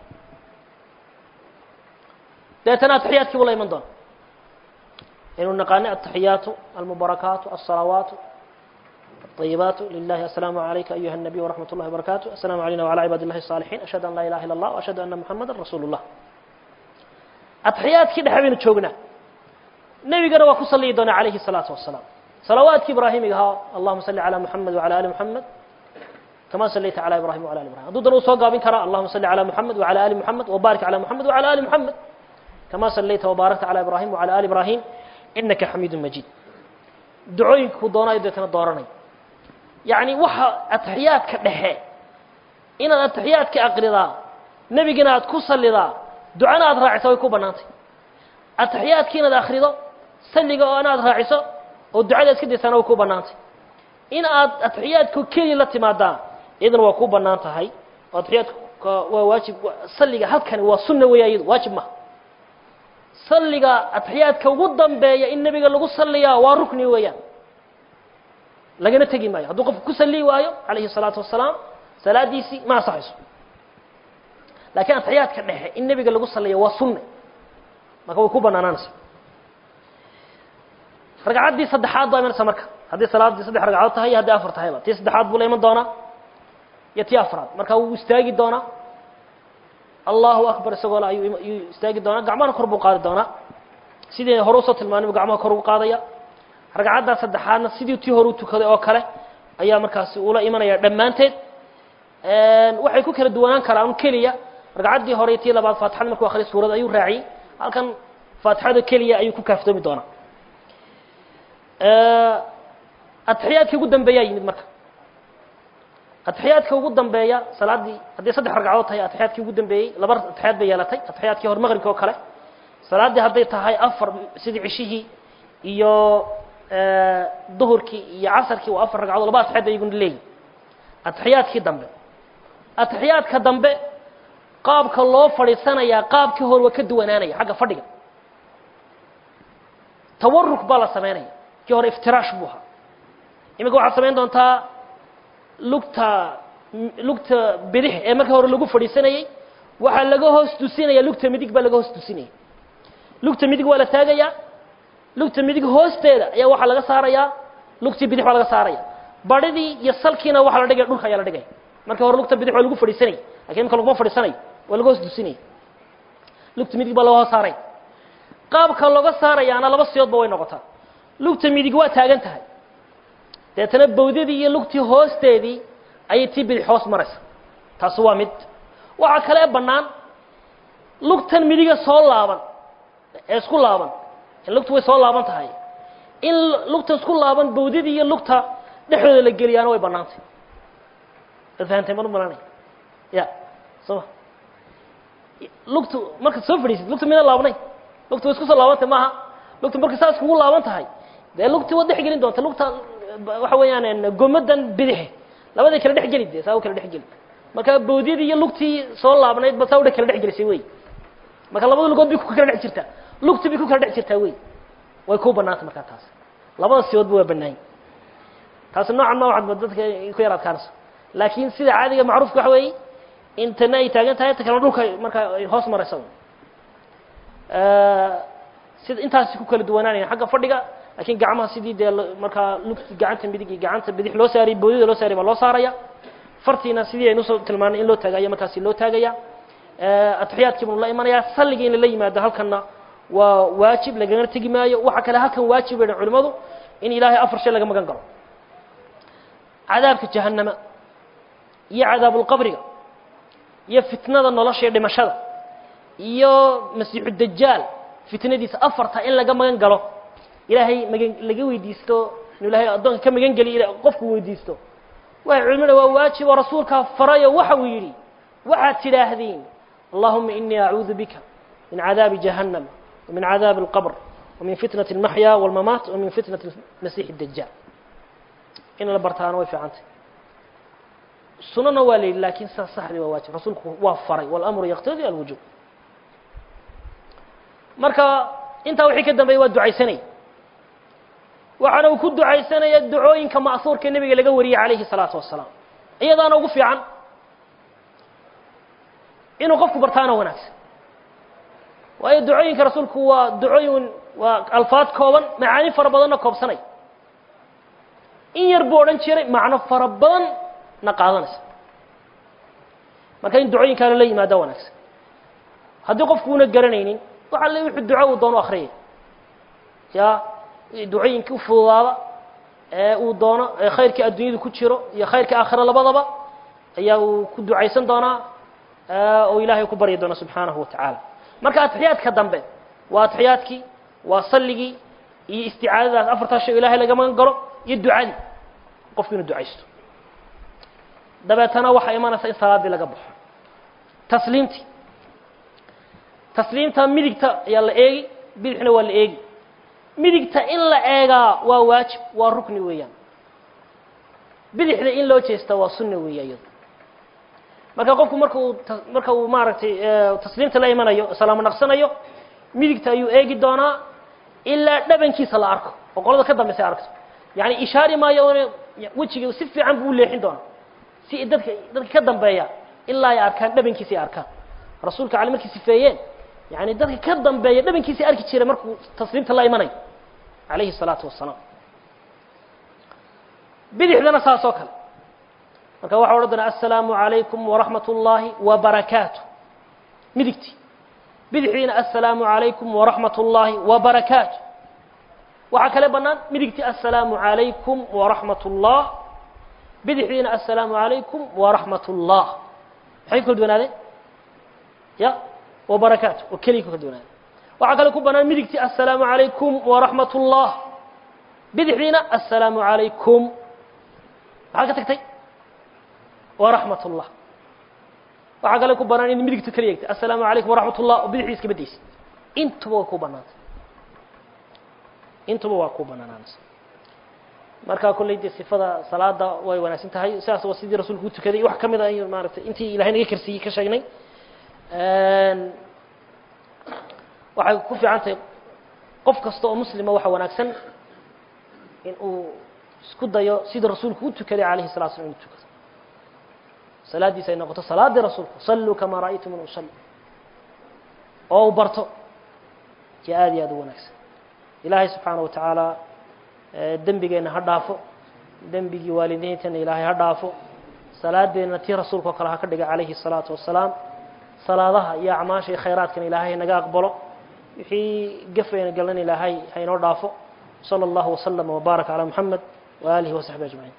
deetana atixiyaadkii buu la iman doona inuu naqaano ataxiyaatu almubarakaatu alsalawaatu الطيبات لله السلام عليك أيها النبي ورحمة الله وبركاته السلام علينا وعلى عباد الله الصالحين أشهد أن لا إله إلا الله وأشهد أن محمدا رسول الله أتحيات كده حبينا تشوقنا نبي قرأ وكصلي دون عليه الصلاة والسلام صلوات إبراهيم اللهم صل على محمد وعلى آل محمد كما صليت على إبراهيم وعلى آل إبراهيم هدو دنو سو قابين كرا اللهم صل على محمد وعلى آل محمد وبارك على محمد وعلى آل محمد كما صليت وباركت على إبراهيم وعلى آل إبراهيم إنك حميد مجيد دعوينك دونا يدتنا دوراني يعني وحا أتحياتك دحي إن أتحياتك أقرضا نبينا أتكسل لذا دعانا أدراعيسا ويكو بناتي أتحياتك إن أخرضا سلقا أنا أدراعيسا والدعاء يسكد يسانا ويكو بناتي إن أتحياتك كلي لتمادا إذن ويكو بناتي هاي أتحياتك واجب سلقا هل كان وسنة ويايد واجب ما سلقا أتحياتك وقدام بيا إن نبينا لغو سليا وركني ويا لقنا تجي معي هذا قف كسلي وايو عليه الصلاة والسلام صلاة ديسي ما صحيح لكن أتحيات كنه النبي قال له قصة لي وصلنا ما هو كوبنا نانس رجعت دي صدحات ضايما سمرك هذه صلاة دي صدح رجعت هي هذه أفرت هاي تي صدحات بولا من دونا يتي أفراد مركا وستاجي دونا الله أكبر سقول يستاجي دونا جعمان خربو قاد دونا سيدي هروسة الماني وجعمان خربو قاضية ragcadda saddexaadna sidii tii hore u tukaday oo kale ayaa markaas ula imanaya dhamaanteed waxay ku kala duwanaan karaan kaliya ragcaddii hore tii labaad faatixada markuu akhriyo suurada ayuu raaciyay halkan faatixada kaliya ayuu ku kaaftoomi doonaa atxiyaadka ugu dambeeya yimid marka atxiyaadka ugu dambeeya salaadii hadii saddex ragcadood tahay atxiyaadkii ugu dambeeyay laba atxiyaad bay yeelatay atxiyaadkii hore maghribka oo kale salaadii hadday tahay afar sidii cishihii iyo duhurkii iyo casarkii waa afar ragcadood laba atxiyaad bay igu leeyihiin atxiyaadka dambe qaabka loo fadhiisanayaa qaabkii hore waa ka duwanaanaya xagga fadhiga tawarruk baa la sameynaya kii hore iftiraash buu ahaa imika waxaad samayn doontaa lugta bidix ee markii hore lagu fadhiisanayay waxaa laga hoos tusinaya lugta midig baa laga hoos tusinaya lugta midig waa la taagayaa lugta midig hoosteeda ayaa waxaa laga saarayaa lugtii bidix baa laga saaraya badhidii iyo salkiina waxaa la dhigaya dhulka ayaa la dhigaya markii hore lugta bidix waa lagu fadhiisanayay lakiin imika laguma fadhiisanayo waa laga hoos tusinaya lugta midig baa laga hoos saaraya qaabka looga saarayaana laba siyoodba way noqotaa lugta midig waa taagan tahay deetana bawdadii iyo lugtii hoosteedii ayay tii bidix hoos maraysa taasi waa mid waxaa kale bannaan lugtan midiga soo laaban ee isku laaban lugtu way soo laaban tahay in lugta isku laaban bawdadii iyo lugta dhexdooda la geliyaana way bannaantay fahamtay ma malanay ya soo lugtu marka soo fadhiisid lugta mina laabanay lugtu way isku soo laabantay maaha lugtu marka saas kugu laaban tahay dee lugtii waa dhex gelin doonta lugta waxa weeyaan gomadan bidix labadii kala dhex geli dee saa u kala dhex geli marka bawdadii iyo lugtii soo laabnayd ba saa u kala dhex gelisay wey marka labada lugood bay ku kala dhex jirtaa lugtii bay ku kala dhex jirtaa wey way ku bannaantay markaa taas labada siyoodba waa bannaan taasi noocan ma waxaad dadka ku yaraad kaanayso laakiin sida caadiga macruufka waxa weeye intana ay taagan tahay ta kala dhulka marka ay hoos marayso sida intaasi ku kala duwanaanayaan xagga fadhiga laakiin gacmaha sidii dee markaa lugti gacanta midig iyo gacanta bidix loo saaray bawdada loo saaray baa loo saaraya fartiina sidii aynu soo tilmaanay in loo taagayo markaasi loo taagaya atxiyaadkii buu la imanaya salliga in la yimaado halkanna waa waajib lagana tegi maayo waxa kale halkan waajib ay culimadu in ilaahay afar shay laga magan galo cadaabka jahannama iyo cadaabul qabriga iyo fitnada nolosha iyo dhimashada iyo masiixu dajaal fitnadiisa afarta in laga magan galo ilaahay magan laga weydiisto inuu ilaahay adoonka ka magan galiyo qofku weydiisto waxa culimada waa waajib oo rasuulka farayo waxa uu yiri waxa tidaahdeen allahumma inni a'uudhu bika min cadaabi jahannam ومن عذاب القبر ومن فتنة المحيا والممات ومن فتنة المسيح الدجال إن البرتان وفي عنه سنن والي لكن صحيح وواجب رسولك وفري والأمر يقتضي الوجوب marka inta wixii ka dambeeyay waa ducaysanay waxana uu ku ducaysanay ducooyinka ma'suurka nabiga laga wariyay kaleeyhi salaatu wassalaam iyadana ugu fiican inuu qofku bartaana wanaagsan waayo ducooyinka rasuulku waa ducooyin waa alfaad kooban macaani fara badan oo koobsanay in yar buu oran jiray macno fara badan na qaadanaysa marka in ducooyinka la yimaado wanaagsan haddii qofku una garanaynin waxa la wixii duco uu doono akhriyo ya ducooyinka u fududaada uu doono khayrka adduunyada ku jiro iyo khayrka aakhira labadaba ayaa uu ku ducaysan doonaa oo ilaahay ku baryi doona subxaanahu watacaala marka atixiyaadka dambe waa atixiyaadkii waa salligii iyo isticaadadaas afartaa shay ilaahay laga magan galo iyo ducadii qofku inuu ducaysto dabeetana waxaa imanaysa in salaadii laga baxo tasliimta midigta ayaa la eegi bidixna waa la eegi midigta in la eegaa waa waajib waa rukni weeyaan bidixda in loo jeesta waa sunna weeya iyadu marka qofku marka uu maaragtay tasliimta la imanayo salaamo naqsanayo midigta ayuu eegi doonaa ilaa dhabankiisa la arko oo qolada ka dambaysa aragto yani ishaari maayo wejiga si fiican buu leexin doonaa si dadka ka dambeeya ilaa ay arkaan dhabankiisa ay arkaan rasuulka cali markii sifeeyeen yani dadka ka dambeeya dhabankiisa arki jiray markuu tasliimta la imanayo calayhi salaatu wassalaam bidixdana saas oo kale marka waxa odhan doonaa assalaamu calaykum waraxmat ullaahi wabarakaatu midigtii bidixdiina assalaamu calaykum waraxmat ullaahi wabarakaatu waxaa kale bannaan midigtii assalaamu calaykum waraxmat ullah bidixdiina assalaamu calaykum waraxmat ullah maxay ku kala duwanaadeen ya wabarakaatu oo keliya ku kala duwanaadeen waxaa kale ku bannaan midigtii assalaamu calaykum waraxmat ullah bidixdiina assalaamu calaykum maxaa ka tagtay waraxmat ullah waxaa kale ku bannaan in midigtu kala yeegtay assalaamu calaykum waraxmat ullah oo bidixdii iska beddeysay intuba waa ku bannaantay intuba waa ku bannaanaanaysa marka kulley dee sifada salaada way wanaagsan tahay sidaas waa sidii rasuulku u tukaday wax ka mid ah maaragtay intii ilaahay naga karsiiyey ka sheegnay waxay ku fiican tahay qof kasta oo muslima waxa wanaagsan in uu isku dayo sidii rasuulku u tukaday calayhi salatu wasallam inuu tukado salaadiisa ay noqoto salaadii rasuulku salluu kamaa ra'aytumuni usalli oo uu barto jee aad iyo aad u wanaagsan ilaahay subxaanahu watacaala dembigeenna ha dhaafo dembigii waalidiintana ilaahay ha dhaafo salaadeenna tii rasuulka oo kale ha ka dhiga calayhi الsalaatu wasalaam salaadaha iyo acmaasha iyo khayraadkana ilaahay naga aqbalo wixii gafayna galan ilaahay ha inoo dhaafo salى اllahu waslama wbaaraka calى muxamed waaalihi wasaxbi ajmaciin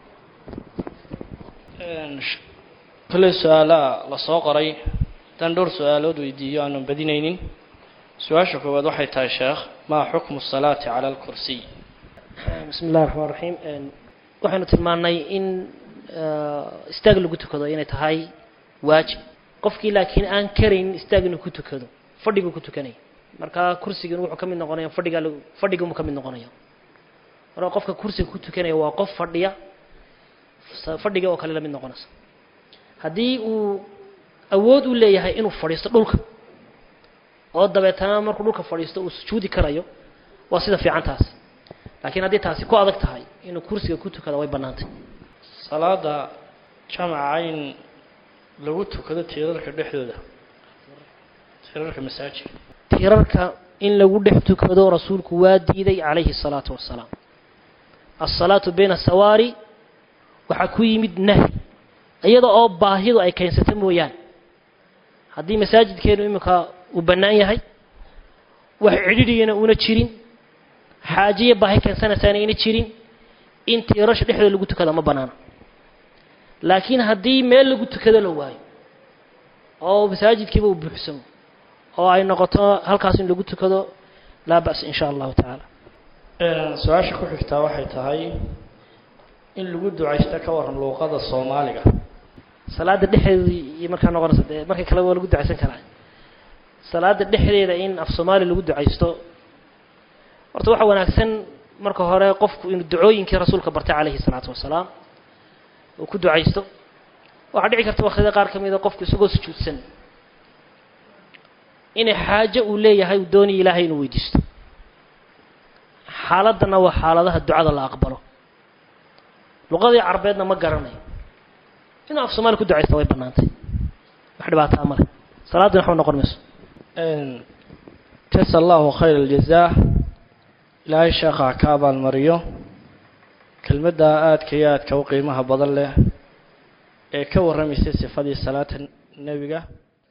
kale su-aalaha la soo qoray haddaan dhowr su-aalood weydiiyo aanan badinaynin su-aasha koowaad waxay tahay sheekh maa xukmu الsalaati calى اlkursiy bismi اllahi الرaحmaan الرaحiim waxaynu tilmaannay in istaag lagu tukado inay tahay waajib qofkii laakiin aan karayn istaag inuu ku tukado fadhiguu ku tukanaya marka kursigan wuxuu ka mid noqonaya fadhiga mu ka mid noqonaya marka qofka kursiga ku tukanaya waa qof fadhiya fadhiga oo kale la mid noqonaysa haddii uu awood u leeyahay inuu fadhiisto dhulka oo dabeetana markuu dhulka fadhiisto uu sujuudi karayo waa sida fiican taasi laakiin haddii taasi ku adag tahay inuu kursiga ku tukado way bannaantay salaada jamaca in lagu tukado tiirarka dhexdooda tiirarka masaajidka tiirarka in lagu dhex tukado rasuulku waa diiday calayhi الsalaatu wassalaam الsalaatu bayna sawaari waxaa ku yimid nahy iyada oo baahidu ay keensata mooyaane haddii masaajidkeenu iminka uu bannaan yahay wax cidhidhigana una jirin xaajiya baahi keensanaysaana ayna jirin in tiirasha dhexdooda lagu tukada ma bannaana laakiin haddii meel lagu tukado la waayo oo masaajidkiiba uu buuxsamo oo ay noqoto halkaas in lagu tukado laa ba'sa in sha allahu tacaala su-aasha ku xigtaa waxay tahay in lagu ducaysto ka waran luuqada soomaaliga salaada dhexdeeda iyo markaa noqonaysa dee marka kale waa lagu ducaysan karaa salaada dhexdeeda in af soomaali lagu ducaysto horta waxa wanaagsan marka hore qofku inuu ducooyinkii rasuulka bartay calayhi الsalaatu wasalaam uu ku ducaysto waxaa dhici karta waqtiyada qaar ka mida qofku isagoo sujuudsan inay xaajo uu leeyahay uu doonaya ilaahay inuu weydiisto xaaladana waa xaaladaha ducada la aqbalo luqadii carbeedna ma garanayo inuu af soomaali ku ducaysto way bannaantay wax dhibaataa male salaadina waxba noqon mayso jasa allahu khayr aljazaa ilaahay sheekha ka abaalmariyo kelmadda aadka iyo aadka u qiimaha badan leh ee ka warramaysay sifadii salaata nebiga